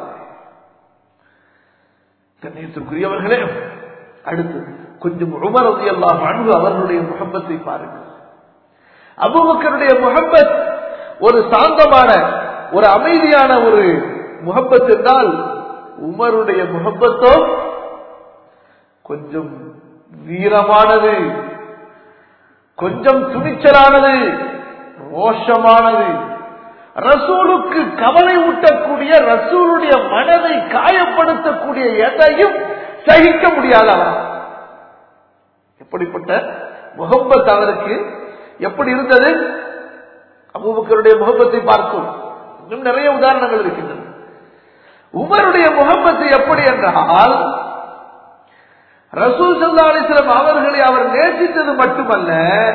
கண்ணியத்திற்குரியவர்களே, அடுத்து கொஞ்சம் உமர் ரலியல்லாஹு அன்ஹு அவர்களுடைய முஹப்பத்தை பாருங்கள். அபூபக்கருடைய முஹப்பத் ஒரு சாந்தமான, ஒரு அமைதியான ஒரு முஹப்பத் என்றால், உமருடைய முஹப்பத்தோ கொஞ்சம் வீரமானது, கொஞ்சம் துணிச்சலானது, ரோஷமானது. ரசூலுக்கு கவலை ஊட்டக்கூடிய, ரசூலுடைய மனதை காயப்படுத்தக்கூடிய எதையும் சகிக்க முடியாதவா. எப்படிப்பட்ட முஹப்பத் அவருக்கு எப்படி இருந்தது? அபூபக்கருடைய முஹப்பத்தை பார்த்தோம். இன்னும் நிறைய உதாரணங்கள் இருக்கின்றன. உமருடைய முஹப்பத்து எப்படி என்றால், ரசூல் ஸல்லல்லாஹு அலைஹி வஸல்லம் அவர்களை அவர் நேசித்தது மட்டுமல்ல,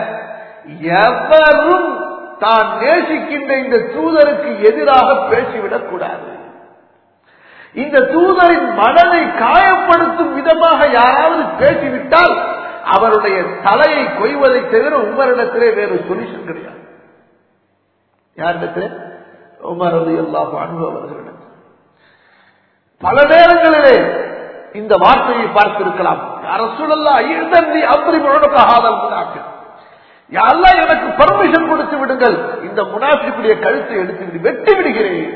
எவரும் தான் நேசிக்கின்ற இந்த தூதருக்கு எதிராக பேசிவிடக் கூடாது. இந்த தூதரின் மனதை காயப்படுத்தும் விதமாக யாராவது பேசிவிட்டால் அவருடைய தலையை கொய்வதை தவிர உமரிடத்திலே வேறு சொல்யூஷன் கிடையாது. யாரிடத்திலே? உமர் ரலியல்லாஹு அன்ஹு அவர்களிடம். பல நேரங்களிலே இந்த வார்த்தையை பார்த்திருக்கலாம். யா ரசூலல்லாஹ், இذنி அம்ரி முனக ஹாதல் முனாஃபிக். யா அல்லாஹ், எனக்கு பர்மிஷன் கொடுத்து விடுங்கள், இந்த முனாஃபிக்குடைய கழுத்தை எடுத்து விடு, வெட்டி விடுகிறேன்.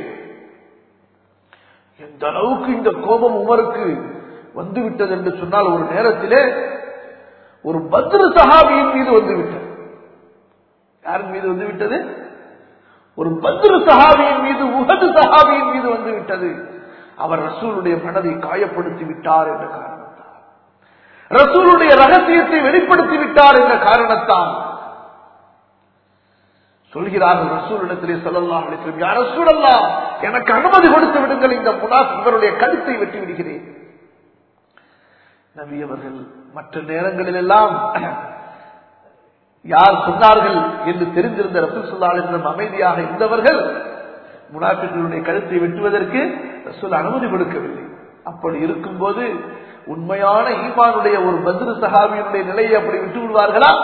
எந்த அளவுக்கு இந்த கோபம் உமருக்கு வந்துவிட்டது என்று சொன்னால், ஒரு நேரத்திலே ஒரு பத்ர் சஹாபியின் மீது வந்துவிட்டது. யாரின் மீது வந்துவிட்டது? ஒரு பத்ர் சஹாபியின் மீது, உஹது சஹாபியின் மீது வந்துவிட்டது. அவர் ரசூலுடைய மனதை காயப்படுத்தி விட்டார் என்ற காரணத்தால், ரசூலுடைய ரகசியத்தை வெளிப்படுத்தி விட்டார் என்ற காரணத்தால் சொல்கிறார்கள் ரசூலிடத்திலே ஸல்லல்லாஹு அலைஹி வஸல்லம், யா ரசூலல்லாஹ், எனக்கு அனுமதி கொடுத்து விடுங்கள், இந்த முனாஃபிக்குடைய கழுத்தை வெட்டி விடுகிறேன். நபி அவர்கள் மற்ற நேரங்களில் எல்லாம் யார் சொன்னார்கள் என்று தெரிந்திருந்த ரசூல் ஸல்லல்லாஹு அலைஹி வஸல்லம் அமைதியாக இருந்தவர்கள் முனாஃபிக்குடைய கழுத்தை வெட்டுவதற்கு ரசூல் அனுமதி கொடுக்கவில்லை. அப்படி இருக்கும்போது உண்மையான ஈமானுடைய ஒரு பத்ர் சஹாபியினுடைய நிலையை அப்படி விட்டு விடுவார்களா?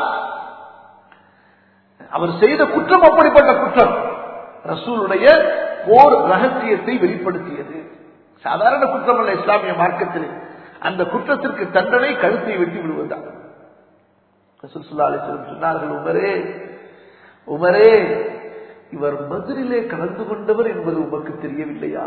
அவர் செய்த குற்றம் அப்படிப்பட்ட குற்றம். ரசூலுடைய போர் ரகசியத்தை வெளிப்படுத்தியது. சாதாரண குற்றம் அல்ல இஸ்லாமிய மார்க்கத்திலே. அந்த குற்றத்திற்கு தண்டனை கழுத்தை வெட்டி விடுவதுதான். ரசூல் ஸல்லல்லாஹு அலைஹி வஸல்லம் சொன்னார்கள், உமரே, உமரே, இவர் பத்ரிலே கலந்து கொண்டவர் என்பது உமக்கு தெரியவில்லையா?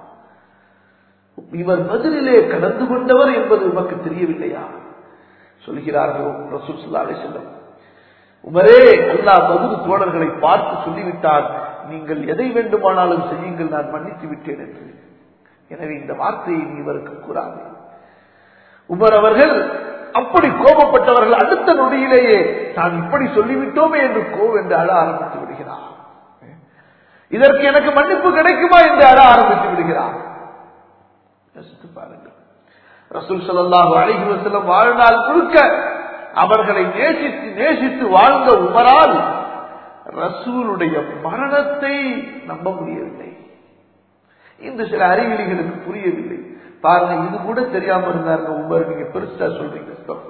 இவர் பத்ரிலே கலந்து கொண்டவர் என்பது உமக்கு தெரியவில்லையா? சொல்கிறார்கள் ரசூல் ஸல்லல்லாஹு அலைஹி வஸல்லம், உமரே, அல்லாஹ் பத்ர் தோழர்களை பார்த்து சொல்லிவிட்டார், நீங்கள் எதை வேண்டுமானாலும் செய்யுங்கள், நான் மன்னித்து விட்டேன் என்று. எனவே இந்த வார்த்தையை நீ இவருக்கு கூறாது. உமர் அவர்கள் அப்படி கோபப்பட்டவர்கள் அடுத்த நொடியிலேயே நான் இப்படி சொல்லிவிட்டோமே என்று கோவென்று அழ ஆரம்பித்து விடுகிறார். இதற்கு எனக்கு மன்னிப்பு கிடைக்குமா என்று அழ ஆரம்பித்து விடுகிறார். பாருங்கள், ரசூல் ஸல்லல்லாஹு அலைஹி வஸல்லம் வாழ்நாள் முழுக்க அவர்களை நேசித்து நேசித்து வாழ்ந்த உமரால் ரசூலுடைய மரணத்தை நம்ப முடியவில்லை. இந்த சில அறிவிலிகளுக்கு புரியவில்லை. பாருங்க, இது கூட தெரியாம இருந்தாங்க உமர். நீங்க பெருசா சொல்றீங்க.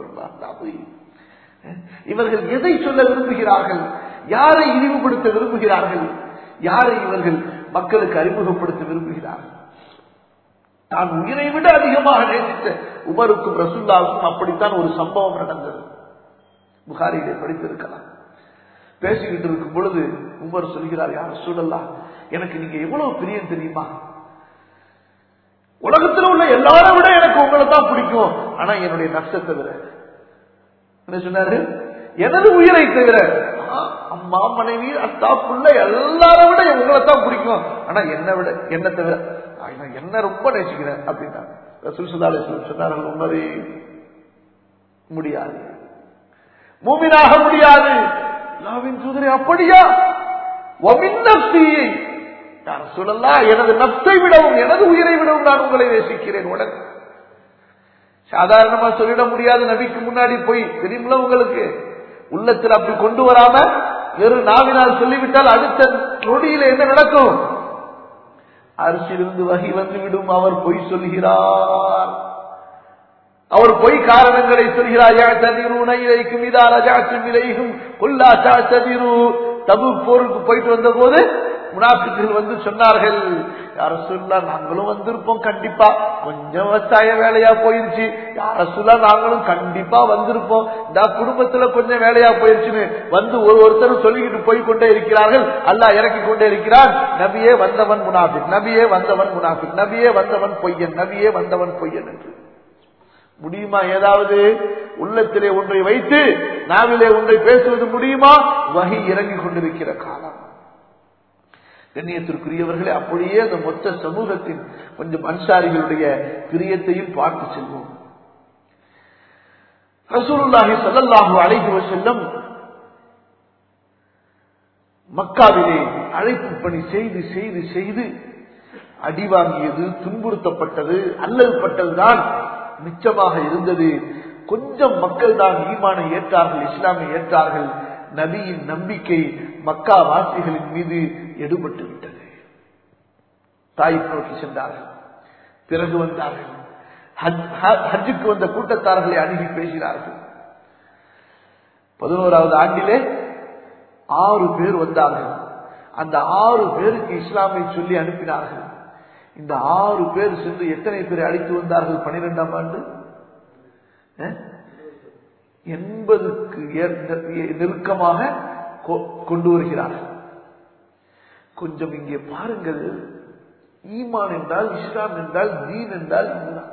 இவர்கள் எதை சொல்ல விரும்புகிறார்கள்? யாரை இழிவுபடுத்த விரும்புகிறார்கள்? யாரை இவர்கள் மக்களுக்கு அறிமுகப்படுத்த விரும்புகிறார். தான் உயிரை விட அதிகமாக நேசித்த உமருக்கும் ரசூலுல்லாஹுக்கும் அப்படித்தான் ஒரு சம்பவம் நடந்தது. புகாரியிலே படித்திருக்கலாம். பேசிக்கிட்டு இருக்கும் பொழுது உமர் சொல்கிறார், யா ரசூலல்லாஹ், எனக்கு நீங்க எவ்வளவு பிரியம் தெரியுமா? உலகத்தில் உள்ள எல்லாரை விட எனக்கு உங்களை தான் பிடிக்கும். ஆனா என்னுடைய நப்சை தவிர, என்ன சொன்னாரு, எனது உயிரை தவிர, அம்மா மனைவி அத்தா புள்ள எல்லாரை விட உங்களை தான் பிடிக்கும். ஆனா என்ன தவிர என்ன ரொம்ப நேசிக்கிறேன் அப்படின்னா ரசூல் ஸல்லல்லாஹு அலைஹி வஸல்லம் சொன்னார்கள், உமரே முடியாது, மூமினாக முடியாது. அல்லாஹ்வின் தூதரே அப்படியா? வமின் நஃப்ஸி, யா ரசூலல்லாஹ், எனது நஃப்ஸை விடவும் எனது உயிரை விடவும் நான் உங்களை நேசிக்கிறேன். உடனே சாதாரணமா சொல்லிட முடியாது. நபிக்கு முன்னாடி போய் தெரியுமில்ல உங்களுக்கு, உள்ளத்தில் அப்படி கொண்டு வராம வெறும் நாவினால் சொல்லிவிட்டால் அடுத்த நொடியில என்ன நடக்கும்? அரிசியிலிருந்து வகி வந்துவிடும். அவர் பொய் சொல்கிறார், அவர் பொய் காரணங்களை சொல்கிறார். தபூக் போருக்கு போயிட்டு வந்த போது முனாஃபிக்குகள் வந்து சொன்னார்கள், யா ரசூலுல்லாஹ், நாங்களும் வந்திருப்போம் கண்டிப்பா, கொஞ்சம் விவசாய வேலையா போயிருச்சு. யா ரசூலுல்லாஹ், நாங்களும் கண்டிப்பா வந்திருப்போம், இந்த குடும்பத்துல கொஞ்சம் வேலையா போயிருச்சுன்னு வந்து ஒருத்தர் சொல்லிக்கிட்டு போய் கொண்டே இருக்கிறார்கள். அல்லாஹ் இறக்கி கொண்டே இருக்கிறான், நபியே வந்தவன் முனாஃபிக், நபியே வந்தவன் முனாஃபிக், நபியே வந்தவன் பொய்யன், நபியே வந்தவன் பொய்யன் என்று. முடியுமா? ஏதாவது உள்ளத்திலே ஒன்றை வைத்து நாவிலே ஒன்றை பேசுவது முடியுமா? வஹி இறங்கி கொண்டிருக்கிற காலம். கண்ணியத்திற்குரியவர்களே, அப்படியே அந்த மொத்த சமூகத்தின் கொஞ்சம் அன்சாரிகளுடைய பிரியத்தையும் பார்த்து செல்வோம். ரசூலுல்லாஹி ஸல்லல்லாஹு அலைஹி வஸல்லம் மக்காவிலே அழைப்பு பணி செய்து செய்து செய்து அடி வாங்கியது, துன்புறுத்தப்பட்டது, அல்லல்பட்டதுதான் மிச்சமாக இருந்தது. கொஞ்சம் மக்கள் தான் ஈமானை ஏற்றார்கள், இஸ்லாமை ஏற்றார்கள். நபியின் நம்பிக்கை மக்கா வாசிகளின் மீது எடுபட்டு விட்டது. தாயிப் நோக்கி சென்றார்கள், பிறகு வந்தார்கள். ஹஜ்ஜுக்கு வந்த கூட்டத்தார்களை அணுகி பேசினார்கள். 11வது ஆண்டிலே 6 பேர் வந்தார்கள். அந்த 6 பேருக்கு இஸ்லாமை சொல்லி அனுப்பினார்கள். இந்த 6 பேர் சென்று எத்தனை பேரை அழைத்து வந்தார்கள்? 12ஆம் ஆண்டு 80க்கு நெருக்கமாக கொண்டு வருகிறார்கள். கொஞ்சம் இங்கே பாருங்கள், ஈமான் என்றால், இஸ்லாம் என்றால், தீன் என்றால் இதுதான்.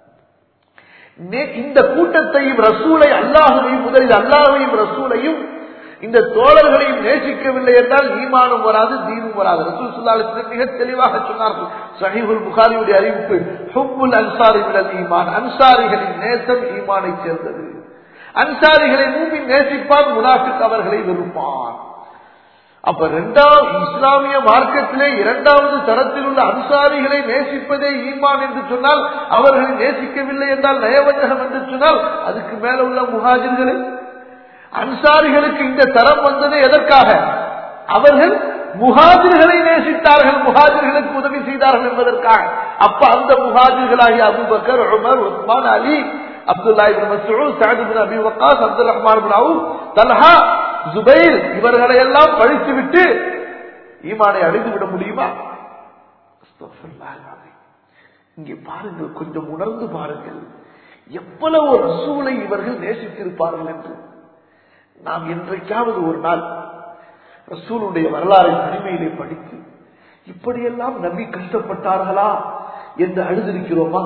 இந்த கூட்டத்தையும் ரசூலை, அல்லாஹுவையும், முதலில் அல்லாஹுவையும் ரசூலையும் இந்த தோழர்களையும் நேசிக்கவில்லை என்றால் ஈமானும் வராது, தீனும் வராது. ரசூல் ஸல்லல்லாஹு அலைஹி வஸல்லம் மிக தெளிவாக சொன்னார்கள். ஸஹீஹுல் புகாரியுடைய அறிவிப்பு, ஹுப்புல் அன்சாரி மினல் ஈமான், அன்சாரிகளின் நேசம் ஈமானை சேர்ந்தது. அன்சாரிகளை மூமின் நேசிப்பான், முனாஃபிக் அவர்களை வெறுப்பான். அப்ப இஸ்லாமிய மார்க்கத்திலே 2வது தரத்தில் உள்ள அன்சாரிகளை நேசிப்பதே ஈமான் என்று சொன்னால், அவர்களை நேசிக்கவில்லை என்றால் நயவஞ்சகம் என்று சொன்னால், அதுக்கு மேல உள்ள முஹாஜிர்களை, அன்சாரிகளுக்கு இந்த தரம் வந்தது எதற்காக? அவர்கள் முஹாஜிர்களை நேசித்தார்கள், முஹாஜிர்களுக்கு உதவி செய்தார்கள் என்பதற்காக. அப்ப அந்த முஹாஜிர்களாகிய Abu Bakr, Umar, Usman, Ali, Abdullah ibn Masud, Saad ibn Abi Waqqas, Abdul Rahman ibn Awf, Talha, Zubair, இவர்களை எல்லாம் பழித்து விட்டு ஈமானை அடைந்து விட முடியுமா? இங்கே பாருங்கள், கொஞ்சம் உணர்ந்து பாருங்கள், எவ்வளவு ரசூலை இவர்கள் நேசித்திருப்பார்கள் என்று. நாம் என்றைக்காவது ஒரு நாள் ரசூலுடைய வரலாறை தனிமையிலே படித்து இப்படியெல்லாம் நபி கஷ்டப்பட்டார்களா என்று அழுதிருக்கிறோமா?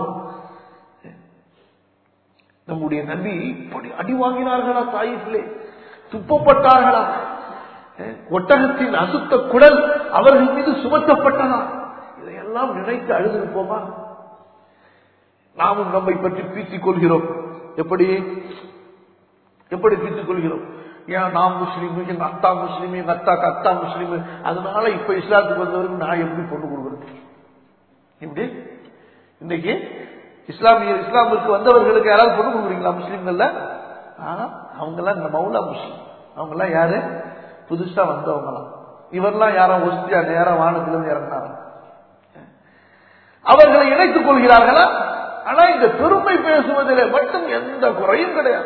நம்முடைய நபி இப்படி அடி வாங்கினார்களா? தாயிஃபிலே துப்பப்பட்டார்களா? ஒட்டகத்தின் அசுத்த குடல் அவர்கள் மீது சுமத்தப்பட்டதா? இதையெல்லாம் நினைத்து அழுதிருப்போமா? நாமும் நம்மை பற்றி பீத்திக் கொள்கிறோம். எப்படி பீத்திக் கொள்கிறோம்? ஏன் நான் முஸ்லீம், எங்க அத்தா முஸ்லீம், எங்க அத்தாக்கு அத்தா முஸ்லீம், அதனால இப்ப இஸ்லாத்துக்கு வந்தவருக்கு நான் எப்படி பொண்ணு கொடுக்குறது? இப்படி இன்னைக்கு இஸ்லாமுக்கு வந்தவர்களுக்கு யாராவது பொண்ணு கொடுக்குறீங்களா முஸ்லீம்கள்ல? அவங்க எல்லாம் இந்த மௌலா முஸ்லீம், அவங்க எல்லாம் யாரு? புதுசா வந்தவங்களாம். இவரெல்லாம் யாரும் ஒஸ்தியா நேரம் வானத்திலிருந்து இறங்கினாங்க. அவர்களை இணைத்துக் கொள்கிறார்களா? ஆனா இந்த பெருமை பேசுவதிலே மட்டும் எந்த குறையும் கிடையாது.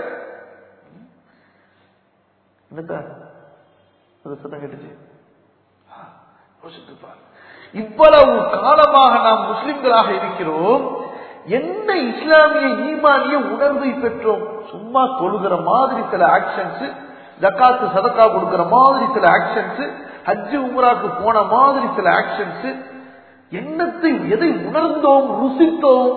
இவ்வளவு காலமாக நாம் முஸ்லிம்களாக இருக்கிறோம், என்ன இஸ்லாமிய ஈமானிய உணர்வை பெற்றோம்? சும்மா தொழுகிற மாதிரி சில ஆக்ஷன்ஸ், ஜக்காத்து சதக்கா கொடுக்கிற மாதிரி சில ஆக்ஷன்ஸ், ஹஜ்ஜு உம்ராக்கு போன மாதிரி சில ஆக்ஷன்ஸ். என்னத்தை எதை உணர்ந்தோம், ருசித்தோம்?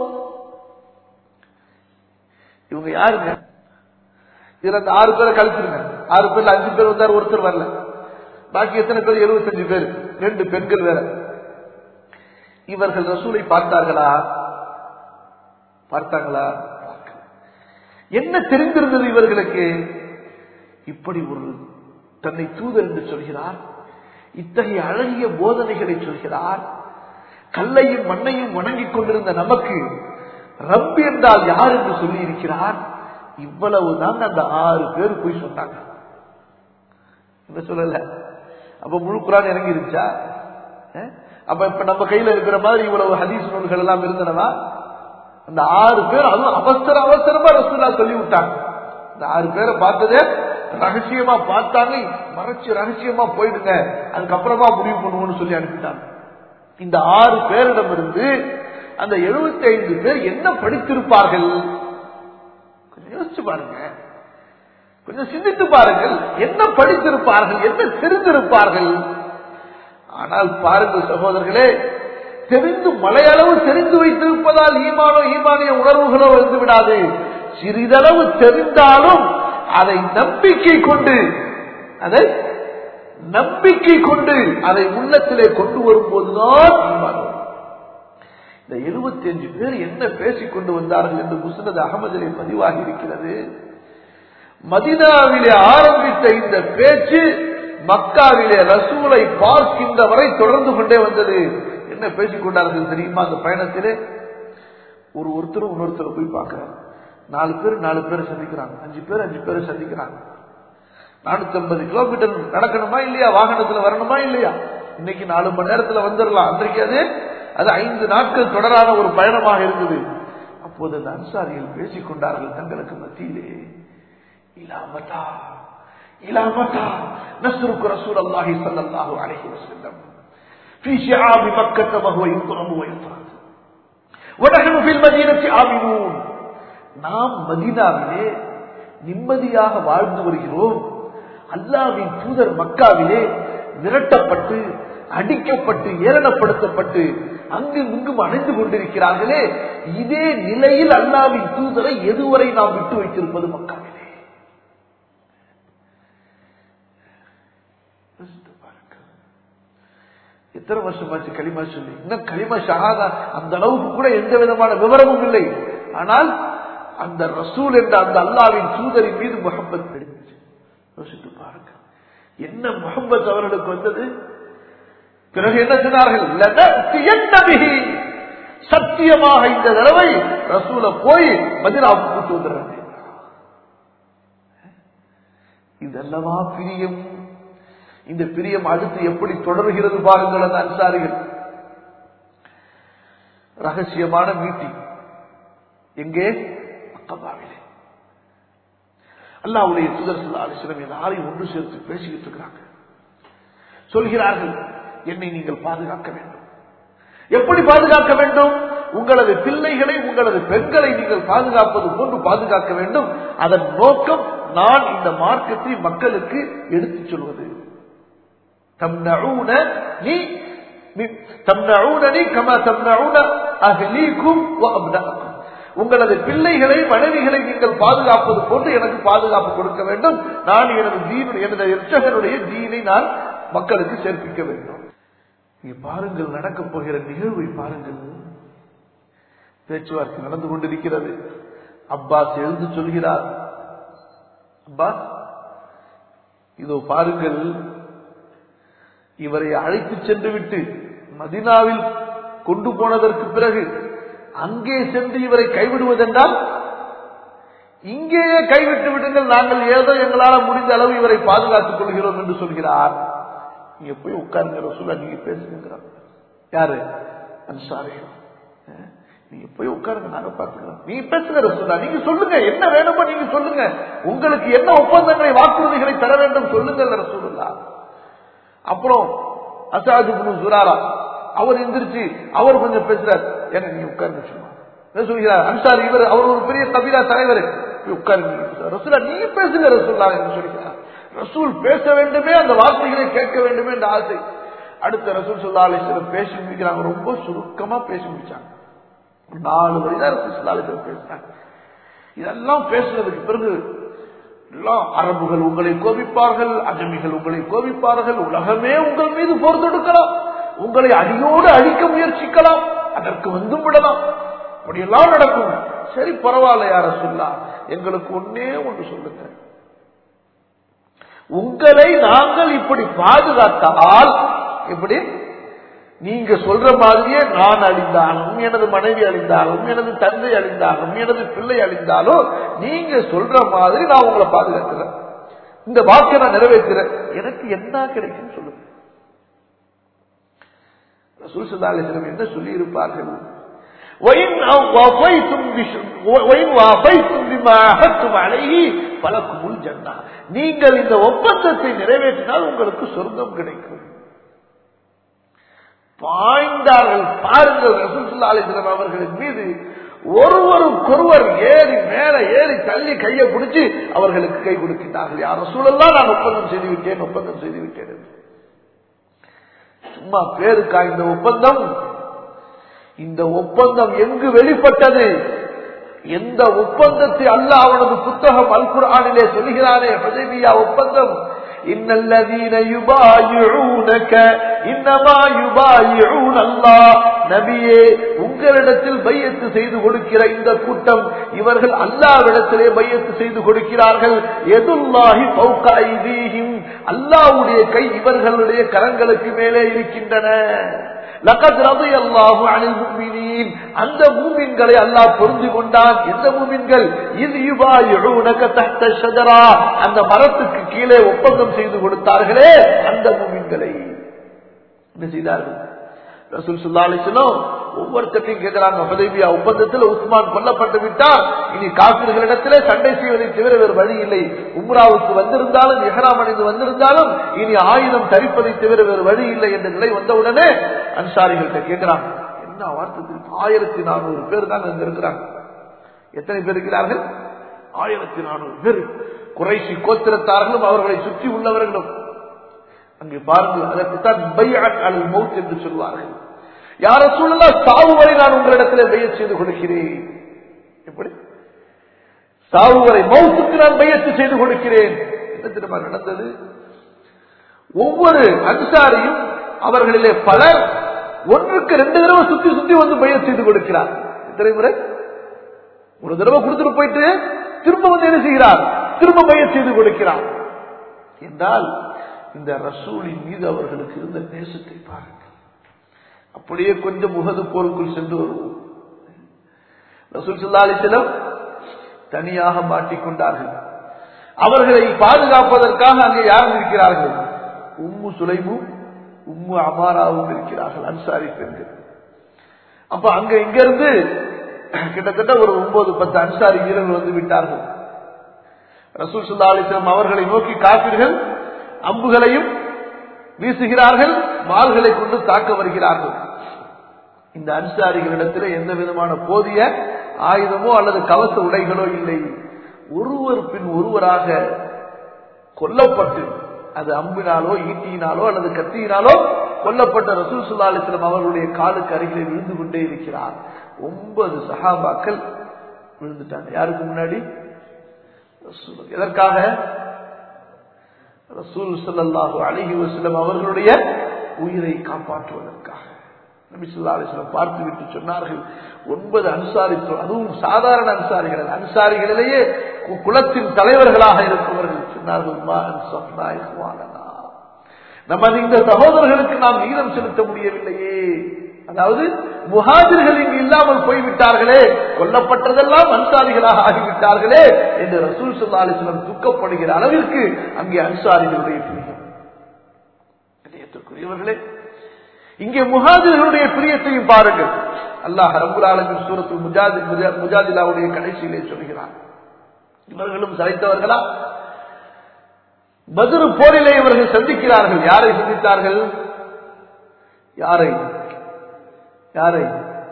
இவங்க யாருங்க? இதுல அந்த 6 பேரை கழிச்சிருங்க. 6 பேர்ல 5 பேர் வந்தார், ஒருத்தர் வரல. பாக்கி எத்தனை பேர்? 75 பேர், 2 பெண்கள் வேற. இவர்கள் ரசூலை பார்த்தார்களா? பார்த்தாங்களா? என்ன தெரிந்திருந்தது இவர்களுக்கு? இப்படி ஒரு தன்னை தூதர் என்று சொல்கிறார், இத்தகைய அழகிய போதனைகளை சொல்கிறார். கல்லையும் மண்ணையும் வணங்கிக் கொண்டிருந்த நமக்கு ரப் என்றால் யார் என்று சொல்லி இருக்கிறார். இவ்வளவுதான் அந்த 6 பேர் போய் சொன்னாங்க. என்ன சொல்லல? அப்ப முழு குர்ஆன் இறங்கி இருந்துச்சா? அப்ப இப்ப நம்ம கையில இருக்கிற மாதிரி இவ்வளவு ஹதீஸ் நூல்கள் எல்லாம் இருந்தனவா? அந்த 6 பேர் அதுவும் அவசரமா ரசூலுல்லாஹ் சொல்லி விட்டாங்க. இந்த 6 பேரை பார்த்ததே ரகசியமா பார்த்தாங்க, மறைச்சு ரகசியமா போயிடுங்க, அதுக்கப்புறமா முடிவு பண்ணுவோம்னு சொல்லி அனுப்பிட்டாங்க. இந்த 6 பேரிடமிருந்து அந்த 75 பேர் என்ன படித்திருப்பார்கள்? கொஞ்சம் யோசிச்சு பாருங்க, கொஞ்சம் சிந்தித்து பாருங்கள். என்ன படித்திருப்பார்கள், என்ன தெரிந்திருப்பார்கள்? ஆனால் பாருங்கள் சகோதரர்களே, தெரிந்து மலையளவு தெரிந்து வைத்திருப்பதால் ஈமானிய உணர்வுகளோ வந்து விடாது. சிறிதளவு தெரிந்தாலும் அதை நம்பிக்கை கொண்டு அதை உள்ளத்திலே கொண்டு வரும்போதுதான் ஈமான். இந்த 75 பேர் என்ன பேசிக் கொண்டு வந்தார்கள் என்று முஸ்னத் அஹ்மதிலே பதிவாகி இருக்கிறது. மதீனாவிலே ஆரம்பித்த இந்த பேச்சு மக்காவிலே ரசூலை பார்க்கின்ற வரை தொடர்ந்து கொண்டே வந்தது. என்ன பேசிக் கொண்டார்கள் தெரியுமா? அந்த பயணத்திலே ஒருத்தரும் இன்னொருத்தர் போய் பார்க்கிறாங்க. 4 பேர் சந்திக்கிறாங்க, 5 பேரை சந்திக்கிறாங்க. 450 கிலோமீட்டர் நடக்கணுமா இல்லையா? வாகனத்துல வரணுமா இல்லையா? இன்னைக்கு 4 மணி நேரத்துல வந்துடலாம். அன்றைக்கு அது 5 நாட்கள் தொடரான ஒரு பயணமாக இருந்தது. அப்போது அந்த அன்சாரிகள் பேசிக் கொண்டார்கள் தங்களுக்கு மத்தியிலே, இலாமத்தா நஸ்ருக்கு ரசூலுல்லாஹி ஸல்லல்லாஹு அலைஹி வஸல்லம் في شعاب مكة وهو يضرب ويطرد ونحن في المدينة آمنون. நாம் மதீனாவிலே நிம்மதியாக வாழ்ந்து வருகிறோம். அல்லாஹ்வின் தூதர் மக்காவிலே விரட்டப்பட்டு, அடிக்கப்பட்டு, ஏளனப்படுத்தப்பட்டு அங்கும் இங்கும் அணைந்து கொண்டிருக்கிறார்களே. இதே நிலையில் அல்லாஹ்வின் தூதரை எதுவரை நாம் விட்டு வைத்திருப்பது மக்காவிலே? எத்தனை வருஷமாச்சு களிமா சொல்லி? இன்னும் களிமா ஷஹாதா அந்த அளவுக்கு கூட எந்த விதமான விவரமும் இல்லை. ஆனால் அந்த ரசூல் என்ற அந்த அல்லாஹ்வின் தூதரின் மீது முஹப்பத் கிடைச்சு. யோசித்து பாருங்க, என்ன முஹப்பத் அவர்களுக்கு வந்தது. பிறகு என்ன சொன்னார்கள்? சத்தியமாக இந்த தடவை ரசூல போய் மதீனாவுக்கு கூட்டு வந்துடுறாங்க. இதல்லவா பிரியம். இந்த பிரியம் அடுத்து எப்படி தொடர்கிறது பாருங்கள். அந்த அன்சாரிகள் ரகசியமான மீட்டிங் எங்கே? அக்கபாவிலே. அல்லாஹ்வுடைய தூதர் ஸல்லல்லாஹு அலைஹி வஸல்லம் எல்லாரையும் ஒன்று சேர்த்து பேசிக்கிட்டு இருக்கிறாங்க. சொல்கிறார்கள், என்னை நீங்கள் பாதுகாக்க வேண்டும். எப்படி பாதுகாக்க வேண்டும்? உங்களது பிள்ளைகளை, உங்களது பெண்களை நீங்கள் பாதுகாப்பது போன்று பாதுகாக்க வேண்டும். அதன் நோக்கம் நான் இந்த மார்க்கத்தை மக்களுக்கு எடுத்துச் சொல்வது. உங்களது பிள்ளைகளை, மனைவிகளை நீங்கள் பாதுகாப்பது போன்று எனக்கு பாதுகாப்பு கொடுக்க வேண்டும். நான் எனது இரட்சகனுடைய தீனை நான் மக்களுக்கு சேர்ப்பிக்க வேண்டும். இங்கே பாருங்கள், நடக்கப் போகிற நிகழ்வை பாருங்கள். பேச்சுவார்த்தை நடந்து கொண்டிருக்கிறது. அப்பாஸ் எழுந்து சொல்கிறார், அப்பாஸ் இதோ பாருங்கள், இவரை அழைத்து சென்று விட்டு மதீனாவில் கொண்டு போனதற்கு பிறகு அங்கே சென்று இவரை கைவிடுவதென்றால் இங்கேயே கைவிட்டு விடுங்கள், நாங்கள் ஏதோ எங்களால் முடிந்த அளவு இவரை பாதுகாத்துக் கொள்கிறோம் என்று சொல்கிறார். நீங்க போய் உட்காருங்க ரசூலா, நீங்க பேசுங்கிறார். யாரு? அன்சாரிகள். நீங்க போய் உட்காருங்க, நாங்க பார்த்துக்கிறோம். நீங்க பேசுங்க ரசூலா, நீங்க சொல்லுங்க, என்ன வேணுமோ நீங்க சொல்லுங்க, உங்களுக்கு என்ன ஒப்பந்தங்களை, வாக்குறுதிகளை தர வேண்டும் சொல்லுங்கள் ரசூலுல்லாஹ். அப்புறம் அஸாத் இப்னு ஸுராரா அவர் எந்திரிச்சு அவர் கொஞ்சம் பேசுறார், எனக்கு நீ உட்கார்ந்து சொல்கிறார் அன்சாரி, இவர் அவர் ஒரு பெரிய கபீரா தலைவர், உட்கார்ந்து ரசூலா நீங்க பேசுங்க ரசூல்லா என்று சொல்கிறார். ரசூல் பேச வேண்டுமே, அந்த வார்த்தைகளை கேட்க வேண்டுமே என்ற ஆசை. அடுத்த ரசூல் ஸல்லல்லாஹு அலைஹி வஸல்லம் பேசி முடிக்கிறாங்க, ரொம்ப சுருக்கமா பேசி முடிச்சாங்க, 4 வரிதான் ரசூல் ஸல்லல்லாஹு அலைஹி வஸல்லம் பேசினாங்க. இதெல்லாம் பேசுனதுக்கு பிறகு எல்லாம் அரபுகள் உங்களை கோபிப்பார்கள், அஜமிகள் உங்களை கோபிப்பார்கள், உலகமே உங்கள் மீது போர் தொடுக்கலாம், உங்களை அடியோடு அழிக்க முயற்சிக்கலாம், அதற்கு வந்தும் விடலாம், அப்படியெல்லாம் நடக்கும். சரி பரவாயில்ல யா ரசூலுல்லாஹ், எங்களுக்கு ஒன்னே ஒன்று சொல்லுங்க, உங்களை நாங்கள் இப்படி பாதுகாத்தால், இப்படி நீங்க சொல்ற மாதிரியே நான் அழிந்தாலும், எனது மனைவி அழிந்தாலும், எனது தந்தை அழிந்தாலும், எனது பிள்ளை அழிந்தாலும், நீங்க சொல்ற மாதிரி நான் உங்களை பாதுகாக்கிறேன், இந்த வாக்கை நான் நிறைவேற்றுறேன், எனக்கு என்ன கிடைக்கும் சொல்லுங்க. ரசூல் ஸல்லல்லாஹு அலைஹி வஸல்லம் என்ன சொல்லி இருப்பார்கள்? நீங்கள் இந்த ஒப்பந்தத்தை நிறைவேற்றினால் உங்களுக்கு சொர்க்கம் கிடைக்கும். பாய்ந்தார்கள் பாருங்கள் ரசூல் ஸல்லல்லாஹு அலைஹி வஸல்லம் அவர்களின் மீது, ஒருவருக்கொருவர் ஏறி மேல ஏறி தள்ளி கையை பிடிச்சு அவர்களுக்கு கை கொடுக்கின்றார்கள். யார் ரசூலல்லாஹ், நான் ஒப்பந்தம் செய்து விட்டேன், ஒப்பந்தம் செய்து விட்டேன். சும்மா பேருக்கா இந்த ஒப்பந்தம்? இந்த ஒப்பந்தம் எங்கு வெளிப்பட்டது? எந்த ஒப்பந்தத்தை அல்லாஹ் அவனது புத்தகம் அல் குர்ஆனிலே சொல்கிறானே, ஹுதைபியா ஒப்பந்தம், இன்னல்லதீன யுபாயிஊனக இன்னமா யுபாயிஊன அல்லாஹ், நபியே உங்களிடத்தில் பையத்து செய்து கொடுக்கிற இந்த கூட்டம், இவர்கள் அல்லாஹ்விடத்திலே பையத்து செய்து கொடுக்கிறார்கள். யதுல்லாஹி ஃபௌக ஐதீஹிம், அல்லாஹ்வுடைய கை இவர்களுடைய கரங்களுக்கு மேலே இருக்கின்றன. லகத் ரலியல்லாஹு அனில் முஃமினீன், அந்த மூமின்களை அல்லாஹ் பொருந்தி கொண்டான். எந்த மூமின்கள்? இத் யுபாயிஊனக தஹ்த ஷஜரா, அந்த மரத்துக்கு கீழே ஒப்பந்தம் செய்து கொடுத்தார்களே அந்த மூமின்களை என்ன செய்தார்கள்? ரசூல் ஸல்லல்லாஹு அலைஹி வஸல்லம் ஒவ்வொருத்தரையும் கேட்கிறாங்க, ஹுதைபியா ஒப்பந்தத்தில் உஸ்மான் கொல்லப்பட்டு விட்டால் இனி காஃபிர்களிடத்திலே சண்டை செய்வதை தவிர வேறு வழி இல்லை, உம்ராவுக்கு வந்திருந்தாலும் இஹ்ராம் அணிந்து வந்திருந்தாலும் இனி ஆயுதம் தரிப்பதை தவிர வேறு வழி இல்லை என்ற நிலை வந்தவுடனே அன்சாரிகள்கிட்ட கேட்கிறாங்க, என்ன வார்த்தை, 1400 பேர் தான் அங்க இருக்கிறாங்க. எத்தனை பேர் இருக்கிறார்கள்? 1400 பேர். குறைஷி கோத்திரத்தார்களும் அவர்களை சுற்றி உள்ளவர்களும். அங்கே பாருங்கள், அதற்குத்தான் பைஅத் அல் மௌத் என்று சொல்வார்கள். யா ரசூலல்லாஹ், சாவு வரை நான் உங்களிடத்திலே பைஅத் செய்து கொடுக்கிறேன். எப்படி? சாவு வரை, மௌத்துக்கு நான் பைஅத் செய்து கொடுக்கிறேன். என்ன தெரியுமா நடந்தது? ஒவ்வொரு அன்சாரியும் அவர்களிலே பலர் ஒன்றுக்கு 2 தடவை சுத்தி சுத்தி வந்து பைஅத் செய்து கொடுக்கிறார். எத்தனை முறை? ஒரு தடவை கொடுத்துட்டு போயிட்டு திரும்ப வந்து என்ன செய்கிறார்? திரும்ப பைஅத் செய்து கொடுக்கிறார். என்றால் இந்த ரசூலின் மீது அவர்களுக்கு இருந்த நேசத்தை பாருங்கள். அப்படியே கொஞ்சம் உஹது போருக்குள் சென்று வருவோம். ரசூல் ஸல்லல்லாஹு அலைஹி வஸல்லம் தனியாக மாட்டிக்கொண்டார்கள். அவர்களை பாதுகாப்பதற்காக அங்கே யாரும் இருக்கிறார்கள்? உம்மு சுலைமும் உம்மு அமாராவும் இருக்கிறார்கள், அன்சாரி பெண்கள். அப்ப அங்க இங்க இருந்து கிட்டத்தட்ட ஒரு 9-10 அன்சாரி வீரர்கள் வந்து விட்டார்கள். ரசூல் ஸல்லல்லாஹு அலைஹி வஸல்லம் அவர்களை நோக்கி காஃபிர்கள் அம்புகளையும் வீசுகிறார்கள், வாள்களை கொண்டு தாக்க வருகிறார்கள். இந்த அன்சாரிகளிடத்தில் எந்த விதமான போதிய ஆயுதமோ அல்லது கவச உடைகளோ இல்லை. ஒருவர் பின் ஒருவராக கொல்லப்பட்டு, அது அம்பினாலோ ஈட்டியினாலோ அல்லது கத்தியினாலோ கொல்லப்பட்ட ரசூல் ஸல்லல்லாஹு அலைஹி வஸல்லம் அவர்களுடைய காலுக்கு அருகிலே விழுந்து கொண்டே இருக்கிறார். 9 சஹாபாக்கள் விழுந்துட்டாங்க. யாருக்கு முன்னாடி? ரசூல். எதற்காக? ரசூல் ஸல்லல்லாஹு அலைஹி வஸல்லம் அவர்களுடைய உயிரை காப்பாற்றுவதற்காக. நபி ஸல்லல்லாஹு அலைஹி வஸல்லம் பார்த்து விட்டு சொன்னார்கள், 9 அன்சாரிகள், அதுவும் சாதாரண அன்சாரிகள், அன்சாரிகளிலேயே குலத்தின் தலைவர்களாக இருப்பவர்கள் சொன்னார்கள், நமது இந்த சகோதரர்களுக்கு நாம் நீதம் செலுத்த முடியவில்லையே. அதாவது முஹாஜிர்கள் இங்கு இல்லாமல் போய்விட்டார்களே, கொல்லப்பட்டதெல்லாம் அன்சாரிகளாக ஆகிவிட்டார்களே என்று ரசூல் ஸல்லல்லாஹு அலைஹி வஸல்லம் துக்கப்படுகிற அளவிற்கு அங்கே அன்சாரிகளுடைய பிரியம். கண்ணியத்திற்குரியவர்களே, இங்கே முஹாஜிர்களுடைய பிரியத்தையும் பாருங்கள். அல்லாஹ் ரப்பல் ஆலமீன் சூரத்துல் முஜாதிலாவுடைய கடைசியிலே சொல்கிறார், இவர்களும் சளைத்தவர்களா? பத்ர் போரிலே இவர்கள் சந்திக்கிறார்கள். யாரை சந்தித்தார்கள்? யாரை? யாரை?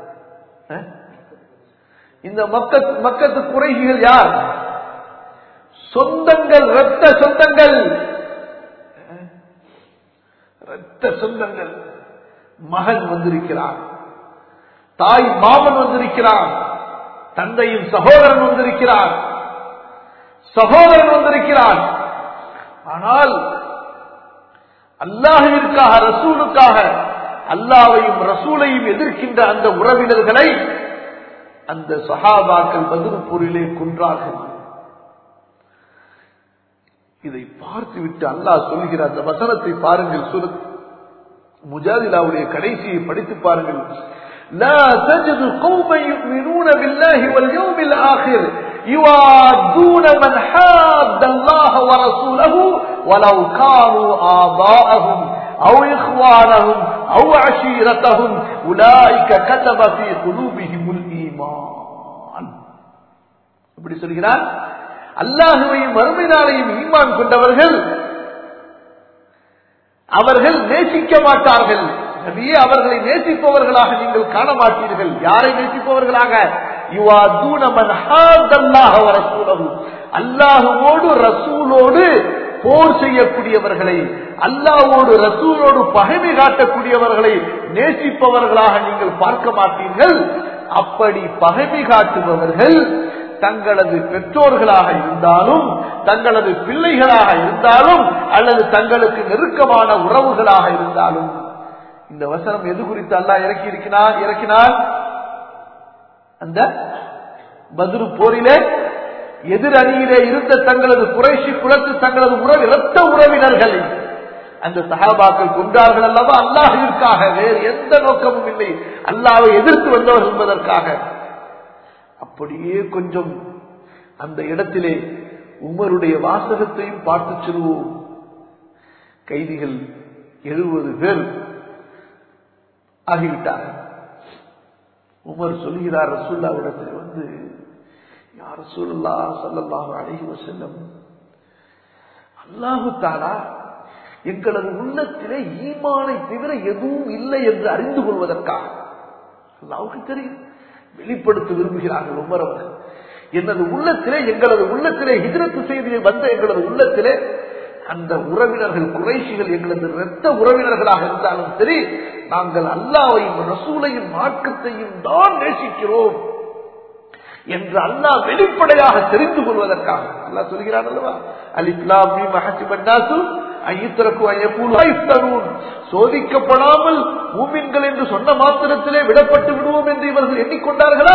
இந்த மக்கத்து குறைகள் யார்? சொந்தங்கள், இரத்த சொந்தங்கள், இரத்த சொந்தங்கள். மகன் வந்திருக்கிறான், தாய் மாமன் வந்திருக்கிறான், தந்தையும் சகோதரன் வந்திருக்கிறான், சகோதரன் வந்திருக்கிறான். ஆனால் அல்லாஹ்விற்காக, ரசூலுக்காக அல்லாஹ்வையும் ரசூலையும் எதிர்க்கின்ற அந்த உறவினர்களை அந்த சஹாபாக்கள் பத்ர் போரிலே கொன்றார்கள். இதை பார்த்துவிட்டு அல்லாஹ் சொல்கிற அந்த வசனத்தை பாருங்கள். சூரத் முஜாதிலாவுடைய கடைசியை படித்து பாருங்கள். لا تجد قوما يؤمنون بالله واليوم الآخر يوادون من حاد الله ورسوله ولو كانوا آباءهم أو إخوانهم أو عشيرتهم أولئك كتب في قلوبهم الإيمان. இப்படி சொல்கிறார். அல்லாஹ்வையும் மறுமை நாளையும் ஈமான் கொண்டவர்கள் அவர்கள் நேசிக்க மாட்டார்கள். நபியே, அவர்களை நேசிப்பவர்களாக நீங்கள் காண மாட்டீர்கள். யாரை நேசிப்பவர்களாக? யுவாதூன மன் ஹாதல்லாஹ வ ரசூலஹு, அல்லாஹ்வோடு ரசூலோடு போர் செய்யக்கூடியவர்களை, அல்லாஹ்வோடு ரசூலோடு பகைமை காட்டக்கூடியவர்களை நேசிப்பவர்களாக நீங்கள் பார்க்க மாட்டீர்கள். அப்படி பகைமை காட்டுபவர்கள் தங்களது பெற்றோர்களாக இருந்தாலும், தங்களது பிள்ளைகளாக இருந்தாலும், அல்லது தங்களுக்கு நெருக்கமான உறவுகளாக இருந்தாலும். இந்த வசனம் எது குறித்து அல்லாஹ் இறக்கினார்? அந்த பத்ர் போரிலே எதிர் அணியிலே இருந்த தங்களது குறைஷி குலத்து தங்களது இரத்த உறவினர்களை அந்த சஹாபாக்கள் கொண்டார்கள் அல்லவா? அல்லாஹ்விற்காக, வேறு எந்த நோக்கமும் இல்லை, அல்லாஹ்வை எதிர்த்து வந்தவர்கள் என்பதற்காக. அப்படியே கொஞ்சம் அந்த இடத்திலே உமருடைய வாசகத்தையும் பார்த்து செல்வோம். கைதிகள் 70 பேர் ஆகிவிட்டார்கள். உமர் சொல்கிறார் ரசூலுல்லாஹ்விடத்தில் வந்து, யா ரசூலுல்லாஹ் ஸல்லல்லாஹு அலைஹி வஸல்லம், அல்லாஹ் தஆலா எங்களது உள்ளத்திலே ஈமானை தவிர எதுவும் இல்லை என்று அறிந்து கொள்வதற்காக, அல்லாஹ்வுக்கு தெரியும், வெளிப்படுத்த விரும்புகிறார்கள் உமர் அவர்கள். எங்களது உள்ளத்திலே ஹிஜ்ரத் செய்து வந்த எங்களது உள்ளத்திலே அந்த உறவினர்கள் குறைஷிகள் எங்களது இரத்த உறவினர்களாக இருந்தாலும் சரி, நாங்கள் அல்லாஹ்வையும் ரசூலையும் மார்க்கத்தையும் தான் நேசிக்கிறோம் என்று அல்லாஹ் வெளிப்படையாக தெரிந்து கொள்வதற்காக அல்லாஹ் சொல்கிறான் அல்லவா? அலிஃப் லாம் மீம் ஹஸிபன் நாஸு அய்யுத்ரகு அய்யகூலு லைஃப்தரூன். சோதிக்கப்படாமல் மூமின்கள் என்று சொன்ன மாத்திரத்திலே விடப்பட்டு விடுவோம் என்று இவர்கள் எண்ணிக்கொண்டார்களா?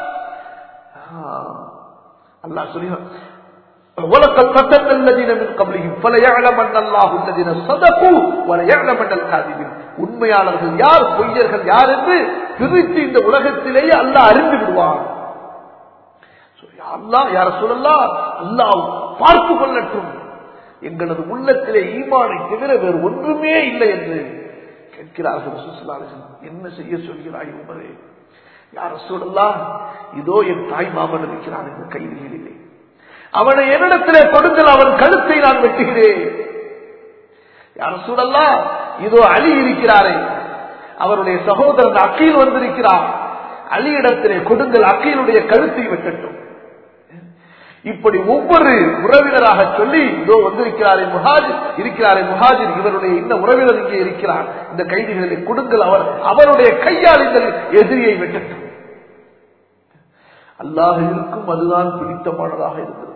அல்லாஹ் சொல்கிறான், وَلَقَدْ فَتَنَّا الَّذِينَ مِنْ قَبْلِهِمْ فَلَيَعْلَمَنَّ اللَّهُ الَّذِينَ صَدَقُوا وَلَيَعْلَمَنَّ الْكَاذِبِينَ. உண்மையாளர்கள் யார், பொய்யர்கள் யார் என்று பிரித்து இந்த உலகத்திலேயே அல்லாஹ் அறிந்து விடுவார். அல்லாஹ் யா ரசூலல்லாஹ், அல்லாஹ் பார்த்து கொள்ளட்டும், எங்களது உள்ளத்திலே ஈமானை தவிர வேறு ஒன்றுமே இல்லை என்று கேட்கிறார்கள். ரசூலுல்லாஹி அலைஹி வஸல்லம், என்ன செய்ய சொல்கிறாய் உமரே? யா ரசூலல்லாஹ், இதோ என் தாய் மாமன் இருக்கிறான் இந்த கைதிகளிலே, அவனை என்னிடத்திலே கொடுங்கள், அவன் கழுத்தை நான் வெட்டுகிறேன். யா ரசூலல்லாஹ், இதோ அலி இருக்கிறாரே, அவருடைய சகோதரன் அகீல் வந்திருக்கிறார், அலியிடத்திலே கொடுங்கள், அகீலுடைய கழுத்தை வெட்டட்டும். இப்படி ஒவ்வொரு உறவினராக சொல்லி, இதோ வந்திருக்கிறாரே முஹாஜிர், இவருடைய இந்த உறவினர் இங்கே இருக்கிறார், இந்த கைதிகளை கொடுங்கள், அவருடைய கையால் இந்த எதிரியை வெட்டட்டும். அல்லாஹ்விற்கும் அதுதான் பிடித்தமானதாக இருந்தது.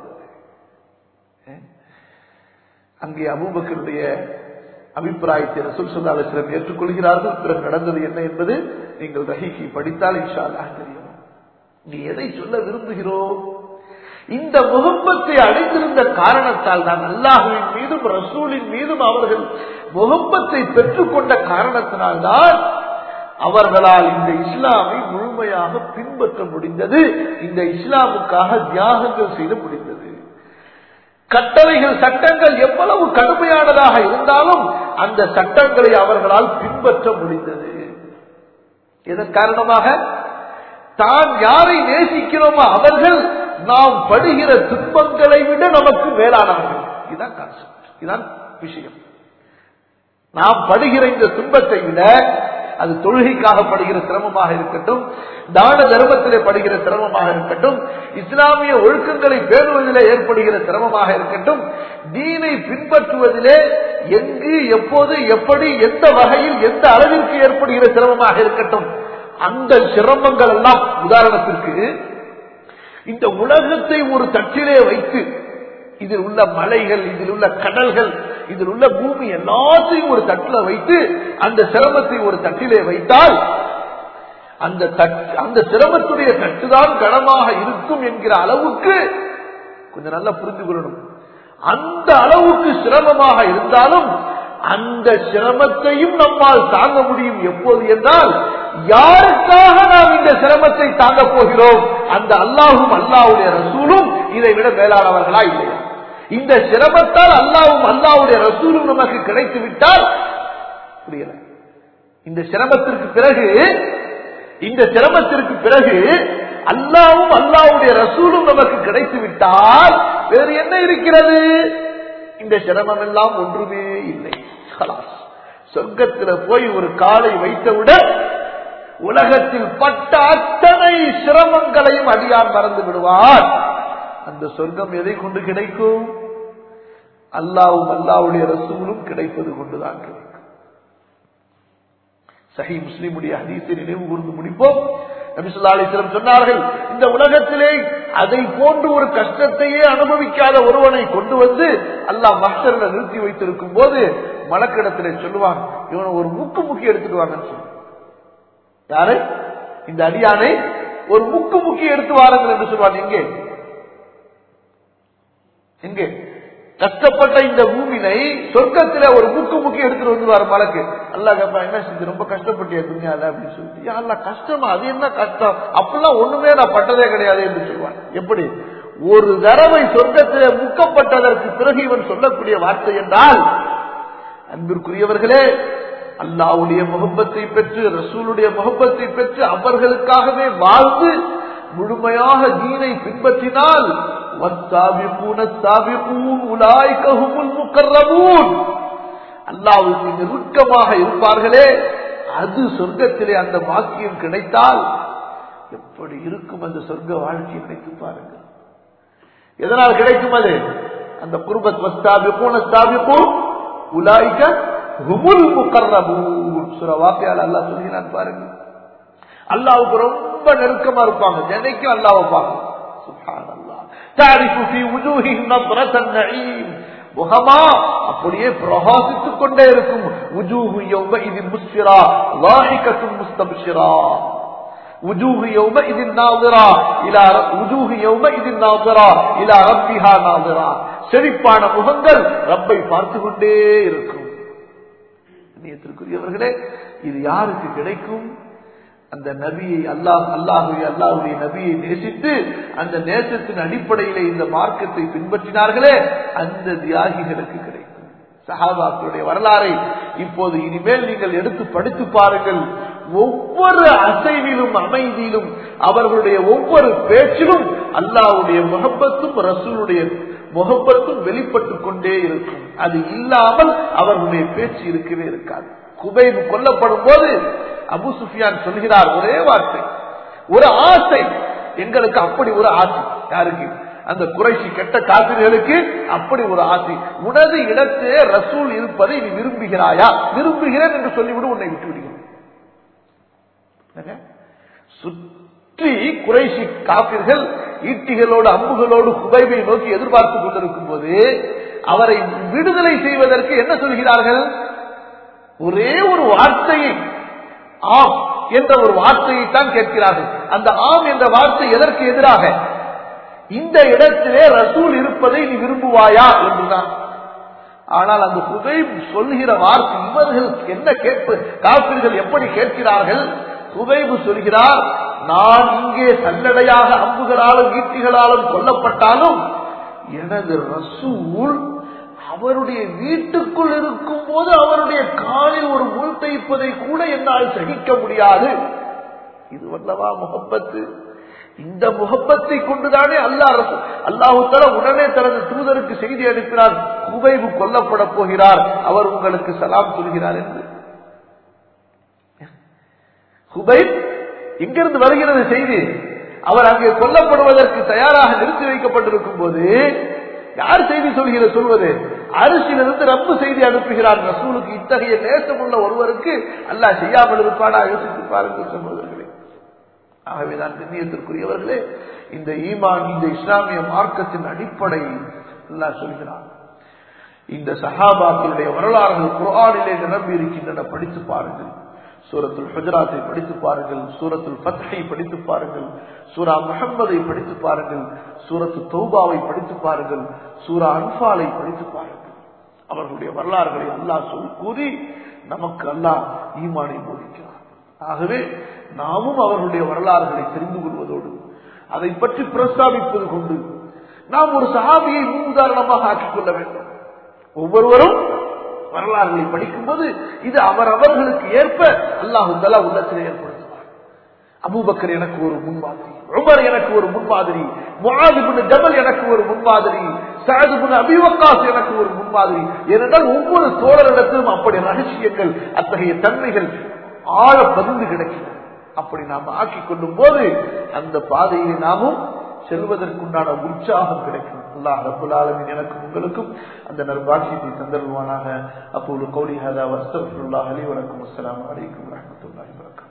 அங்கே அபூபக்கருடைய அபிப்பிராயத்தை ரசூல் ஸல்லல்லாஹு அலைஹி வஸல்லம் ஏற்றுக்கொள்கிறார்கள். பிறகு நடந்தது என்ன என்பது நீங்கள் ரஹீகி படித்தால் இன்ஷா அல்லாஹ் தெரியும். நீ எதை சொல்ல விரும்புகிறோம்? இந்த முகப்பத்தை அடைந்திருந்த காரணத்தால் தான், அல்லாஹ்வின் மீதும் ரசூலின் மீதும் அவர்கள் முகப்பத்தை பெற்றுக்கொண்ட காரணத்தினால்தான் அவர்களால் இந்த இஸ்லாமை முழுமையாக பின்பற்ற முடிந்தது. இந்த இஸ்லாமுக்காக தியாகங்கள் செய்து முடிந்தது. கட்டளைகள், சட்டங்கள் எவ்வளவு கடுமையானதாக இருந்தாலும் அந்த சட்டங்களை அவர்களால் பின்பற்ற முடிந்தது. இதன் காரணமாக தான் யாரை நேசிக்கிறோமோ அவர்கள் நாம் படுகிற துன்பங்களை விட நமக்கு மேலானவர்கள். இதுதான் கான்செப்ட், இதுதான் விஷயம். நாம் படுகிற இந்த துன்பத்தை விட அது தொழுகைக்காக படுகிற சிரமமாக இருக்கட்டும், தான தர்மத்திலே படுகிற சிரமமாக இருக்கட்டும், இஸ்லாமிய ஒழுக்கங்களை பேணுவதிலே ஏற்படுகிற சிரமமாக இருக்கட்டும், தீனை பின்பற்றுவதிலே எங்கு எப்போது எப்படி எந்த வகையில் எந்த அளவிற்கு ஏற்படுகிற சிரமமாக இருக்கட்டும், அந்த சிரமங்கள் எல்லாம் உதாரணத்திற்கு இந்த உலகத்தை ஒரு தட்டிலே வைத்து இதில் உள்ள மலைகள், இதில் உள்ள கடல்கள், இதில் உள்ள பூமி எல்லாத்தையும் ஒரு தட்டில வைத்து அந்த சிரமத்தை ஒரு தட்டிலே வைத்தால் அந்த சிரமத்துடைய தட்டுதான் கனமாக இருக்கும் என்கிற அளவுக்கு கொஞ்சம் நல்லா புரிந்து கொள்ளணும். அந்த அளவுக்கு சிரமமாக இருந்தாலும் அந்த சிரமத்தையும் நம்மால் தாங்க முடியும். எப்போது என்றால், யாருக்காக நாம் இந்த சிரமத்தை தாங்க போகிறோம்? அந்த அல்லாஹும் அல்லாஹ்வுடைய ரசூலும் இதை விட மேலானவர்களா இல்லையா? இந்த சிரமத்தால் அல்லாஹ்வும் அல்லாஹ்வுடைய ரசூலும் நமக்கு கிடைத்து விட்டால் புரியல. இந்த சிரமத்திற்கு பிறகு அல்லாஹ்வும் அல்லாஹ்வுடைய ரசூலும் நமக்கு கிடைத்து விட்டால் வேறு என்ன இருக்கிறது? இந்த சிரமம் எல்லாம் ஒன்றுமே இல்லை. சொர்க்கத்தில் போய் ஒரு காலை வைத்தவுடன் உலகத்தில் பட்ட அத்தனை சிரமங்களையும் அடியான் மறந்து விடுவார். அந்த சொர்க்கம் எதை கொண்டு கிடைக்கும்? அல்லாஹ்வும் அல்லாஹ்வுடைய ரசூலும் கிடைப்பது கொண்டுதான் கிடைக்கும். சஹீஹ் முஸ்லிமுடைய ஹதீஸை நினைவு கூர்ந்து முடிப்போம். நபி ஸல்லல்லாஹு அலைஹி வஸல்லம் சொன்னார்கள், இந்த உலகத்திலே அதை போன்று ஒரு கஷ்டத்தையே அனுபவிக்காத ஒருவனை கொண்டு வந்து அல்லாஹ் மஹ்ஷர்ல நிறுத்தி வைத்திருக்கும் போது மலக்கிடத்திலே சொல்லுவாங்க, இவனை ஒரு முக்கி எடுத்துட்டு வாங்கன்னு சொல்லு. யாரு? இந்த அடியானை ஒரு முக்கி எடுத்து வாருங்கள் என்று சொல்வாங்க. எங்கே கஷ்டப்பட்ட இந்த பூமினை சொர்க்கத்தில ஒரு முக்கி எடுத்துட்டு வந்துருவாரு மலக்கு. அல்லாஹ் கேட்பா, என்ன செஞ்சு ரொம்ப கஷ்டப்பட்டியா துன்யால அப்படின்னு சொல்லிட்டு. அல்லாஹ் கஷ்டமா? அது என்ன கஷ்டம்? அப்படிலாம் ஒண்ணுமே நான் பட்டதே கிடையாது என்று சொல்வான். எப்படி? ஒரு தடவை சொர்க்கத்தில முக்கப்பட்டதற்கு பிறகு இவன் சொல்லக்கூடிய வார்த்தை என்றால், அன்பிற்குரியவர்களே, அல்லாஹ்வுடைய முஹப்பத்தை பெற்று ரசூலுடைய முஹப்பத்தை பெற்று அவர்களுக்காகவே வாழ்ந்து முழுமையாக தீனை பின்பற்றினால் அல்லாஹ்வுக்கு நெருக்கமாக இருப்பார்களே, அது சொர்க்கத்திலே அந்த வாக்கியம் கிடைத்தால் எப்படி இருக்கும் அந்த சொர்க்க வாழ்க்கையை நினைத்து பாருங்கள். எதனால் கிடைக்கும் அது? அந்த குர்பத் வஸ்தாபிகூன ஸ்தாபிகூன் உலாயிக ஹுமுல் முகர்ரபூன் சூரா வாக்கியால அல்லாஹ் சொல்கிறான் பாருங்க. அல்லாஹ்வுக்கு ரொம்ப நெருக்கமா இருப்பாங்க, தினைக்கும் அல்லாஹ்வை பார்க்கணும். சுப்ஹானல்லாஹ். தாரிஃபு ஃபீ வுஜூஹிஹிம் நத்ரத்தன் நஈம், முகமா அப்படியே பிரகாசித்துக் கொண்டே இருக்கும். வுஜூஹு யௌமஇதின் முஸ்ஃபிரா லாஹிகத்துன் முஸ்தப்ஷிரா, வுஜூஹு யௌமஇதின் நாஸிரா இலா வுஜூஹு யௌமஇதின் நாஸிரா இலா ரப்பிஹா நாஸிரா, செழிப்பான முகங்கள் ரப்பை பார்த்து கொண்டே இருக்கும். நேயத்திற்குரியவர்களே, இது யாருக்கு கிடைக்கும்? அந்த நபியை அல்லாஹ்வுடைய நபியை நேசித்து அந்த நேசத்தின் அடிப்படையிலே இந்த மார்க்கத்தை பின்பற்றினார்களே, அந்த தியாகிகளுக்கு கிடைக்கும். சஹாபாக்களுடைய வரலாறை இப்போது இனிமேல் நீங்கள் எடுத்து படித்து பாருங்கள். ஒவ்வொரு அசைவிலும் அமைதியிலும் அவர்களுடைய ஒவ்வொரு பேச்சிலும் அல்லாஹ்வுடைய முஹப்பத்தும் ரசூலுடைய முஹப்பத்தும் வெளிப்பட்டுக் கொண்டே இருக்கும். அது இல்லாமல் அவர்களுடைய பேச்சு இருக்கவே இருக்காது. குபைப் கொல்லப்படும் போது அபூ சுஃபியான் சொல்கிறார் ஒரே வார்த்தை, ஒரு ஆசை எங்களுக்கு. அப்படி ஒரு ஆசை யாருக்கு? அந்த குறைஷி கெட்ட காபிர்களுக்கு அப்படி ஒரு ஆசை. உனது இடத்தே ரசூல் இருப்பதை நீ விரும்புகிறாயா? விரும்புகிறேன் என்று சொல்லிவிடு, உன்னை விட்டு விடுகிறேன். சுற்றி குறைஷி காபிர்கள் ஈட்டிகளோடு அம்புகளோடு குபைபை நோக்கி எதிர்பார்த்துக் கொண்டிருக்கும் போது அவரை விடுதலை செய்வதற்கு என்ன சொல்கிறார்கள்? ஒரே ஒரு வார்த்தையை, ஆம் என்ற ஒரு வார்த்தையை தான் கேட்கிறார்கள். அந்த ஆம் என்ற வார்த்தை எதற்கு எதிராக? இந்த இடத்திலே ரசூல் இருப்பதை நீ விரும்புவாயா என்றுதான். ஆனால் அந்த குபைப் சொல்கிற வார்த்தை இவர்கள் என்ன கேட்பு, காபிர்கள் எப்படி கேட்கிறார்கள்? குபைப் சொல்கிறார், நான் இங்கே சல்லடையாக அம்புகளாலும் ஈட்டிகளாலும் கொல்லப்பட்டாலும் எனது ரசூல் அவருடைய வீட்டுக்குள் இருக்கும் போது அவருடைய காலில் ஒரு முள் தைப்பதை கூட என்னால் சகிக்க முடியாது. இது வல்லவா முஹப்பத்து? இந்த முஹப்பத்தை கொண்டுதானே அல்லாஹு தஆலா உடனே தனது தூதருக்கு செய்தி அனுப்பினார், குபைப் கொல்லப்பட போகிறார், அவர் உங்களுக்கு சலாம் சொல்கிறார் என்று. ஹுபைப் இங்கிருந்து வருகிறது செய்தி. அவர் அங்கே கொல்லப்படுவதற்கு தயாராக நிறுத்தி வைக்கப்பட்டிருக்கும் போது யார் செய்தி சொல்வது? அரிசியிலிருந்து ரப்பு செய்தி அனுப்புகிறார். ரசூலுக்கு இத்தகைய நேசம் உள்ள ஒருவருக்கு அல்லாஹ் செய்யாமல் இருப்பானா? யோசித்து பாருங்கள் சகோதரர்களே. ஆகவேதான் கண்ணியத்திற்குரியவர்களே, இந்த ஈமான், இந்த இஸ்லாமிய மார்க்கத்தின் அடிப்படை அல்லாஹ் சொல்கிறார். இந்த சஹாபாக்களுடைய வரலாறுகள் குர்ஆனிலே நிரம்பி இருக்கின்றன. படித்து பாருங்கள். சூரத்துல் ஹுஜராத்தை படித்து பாருங்கள், சூரத்துல் ஃபத்ஹை படித்து பாருங்கள், சூரா முஹம்மதை படித்து பாருங்கள், சூரத்து தௌபாவை படித்து பாருங்கள், சூரா அன்ஃபாலை படித்து பாருங்கள். அவர்களுடைய வரலாறுகளை அல்லாஹ் கூறி நமக்கு அல்லாஹ் ஈமானை போதிக்கிறார். ஆகவே நாமும் அவர்களுடைய வரலாறுகளை தெரிந்து கொள்வதோடு அதை பற்றி பிரஸ்தாபிப்பது கொண்டு நாம் ஒரு சஹாபியை முன் உதாரணமாக ஆக்கிக் கொள்ள வேண்டும். ஒவ்வொருவரும் வரலாறுகளை படிக்கும் போது இது அவர்களுக்கு ஏற்ப அல்லாஹ் தஆலா உள்ளத்தில் ஏற்படுத்துவார். அபூபக்கர் எனக்கு ஒரு முன்மாதிரி, உமர் எனக்கு ஒரு முன்மாதிரி, முஆத் இப்னு ஜபல் எனக்கு ஒரு முன்மாதிரி, சஅத் இப்னு அபீ வக்காஸ் எனக்கு ஒரு முன்மாதிரி. ஏனென்றால் ஒவ்வொரு தோழரிடத்திலும் அப்படி ரகசியங்கள், அத்தகைய தன்மைகள் ஆழ பதிந்து கிடைக்கிறது. அப்படி நாம் ஆக்கிக் கொள்ளும் போது அந்த பாதையை நாமும் செல்வதற்குண்டான உற்சாகம் கிடைக்கும். அல்லாஹ் ரப்பல் ஆலமீன் எனக்கும் உங்களுக்கும் அந்த நற்பாக்கியத்தை தந்தருவானாக. அப்போது கௌலி ஹதா வஸ்தக்ஃபிருல்லாஹ் லி வ லக்கும். அஸ்ஸலாமு அலைக்கும் வரஹ்மத்துல்லாஹி வபரகாத்துஹு.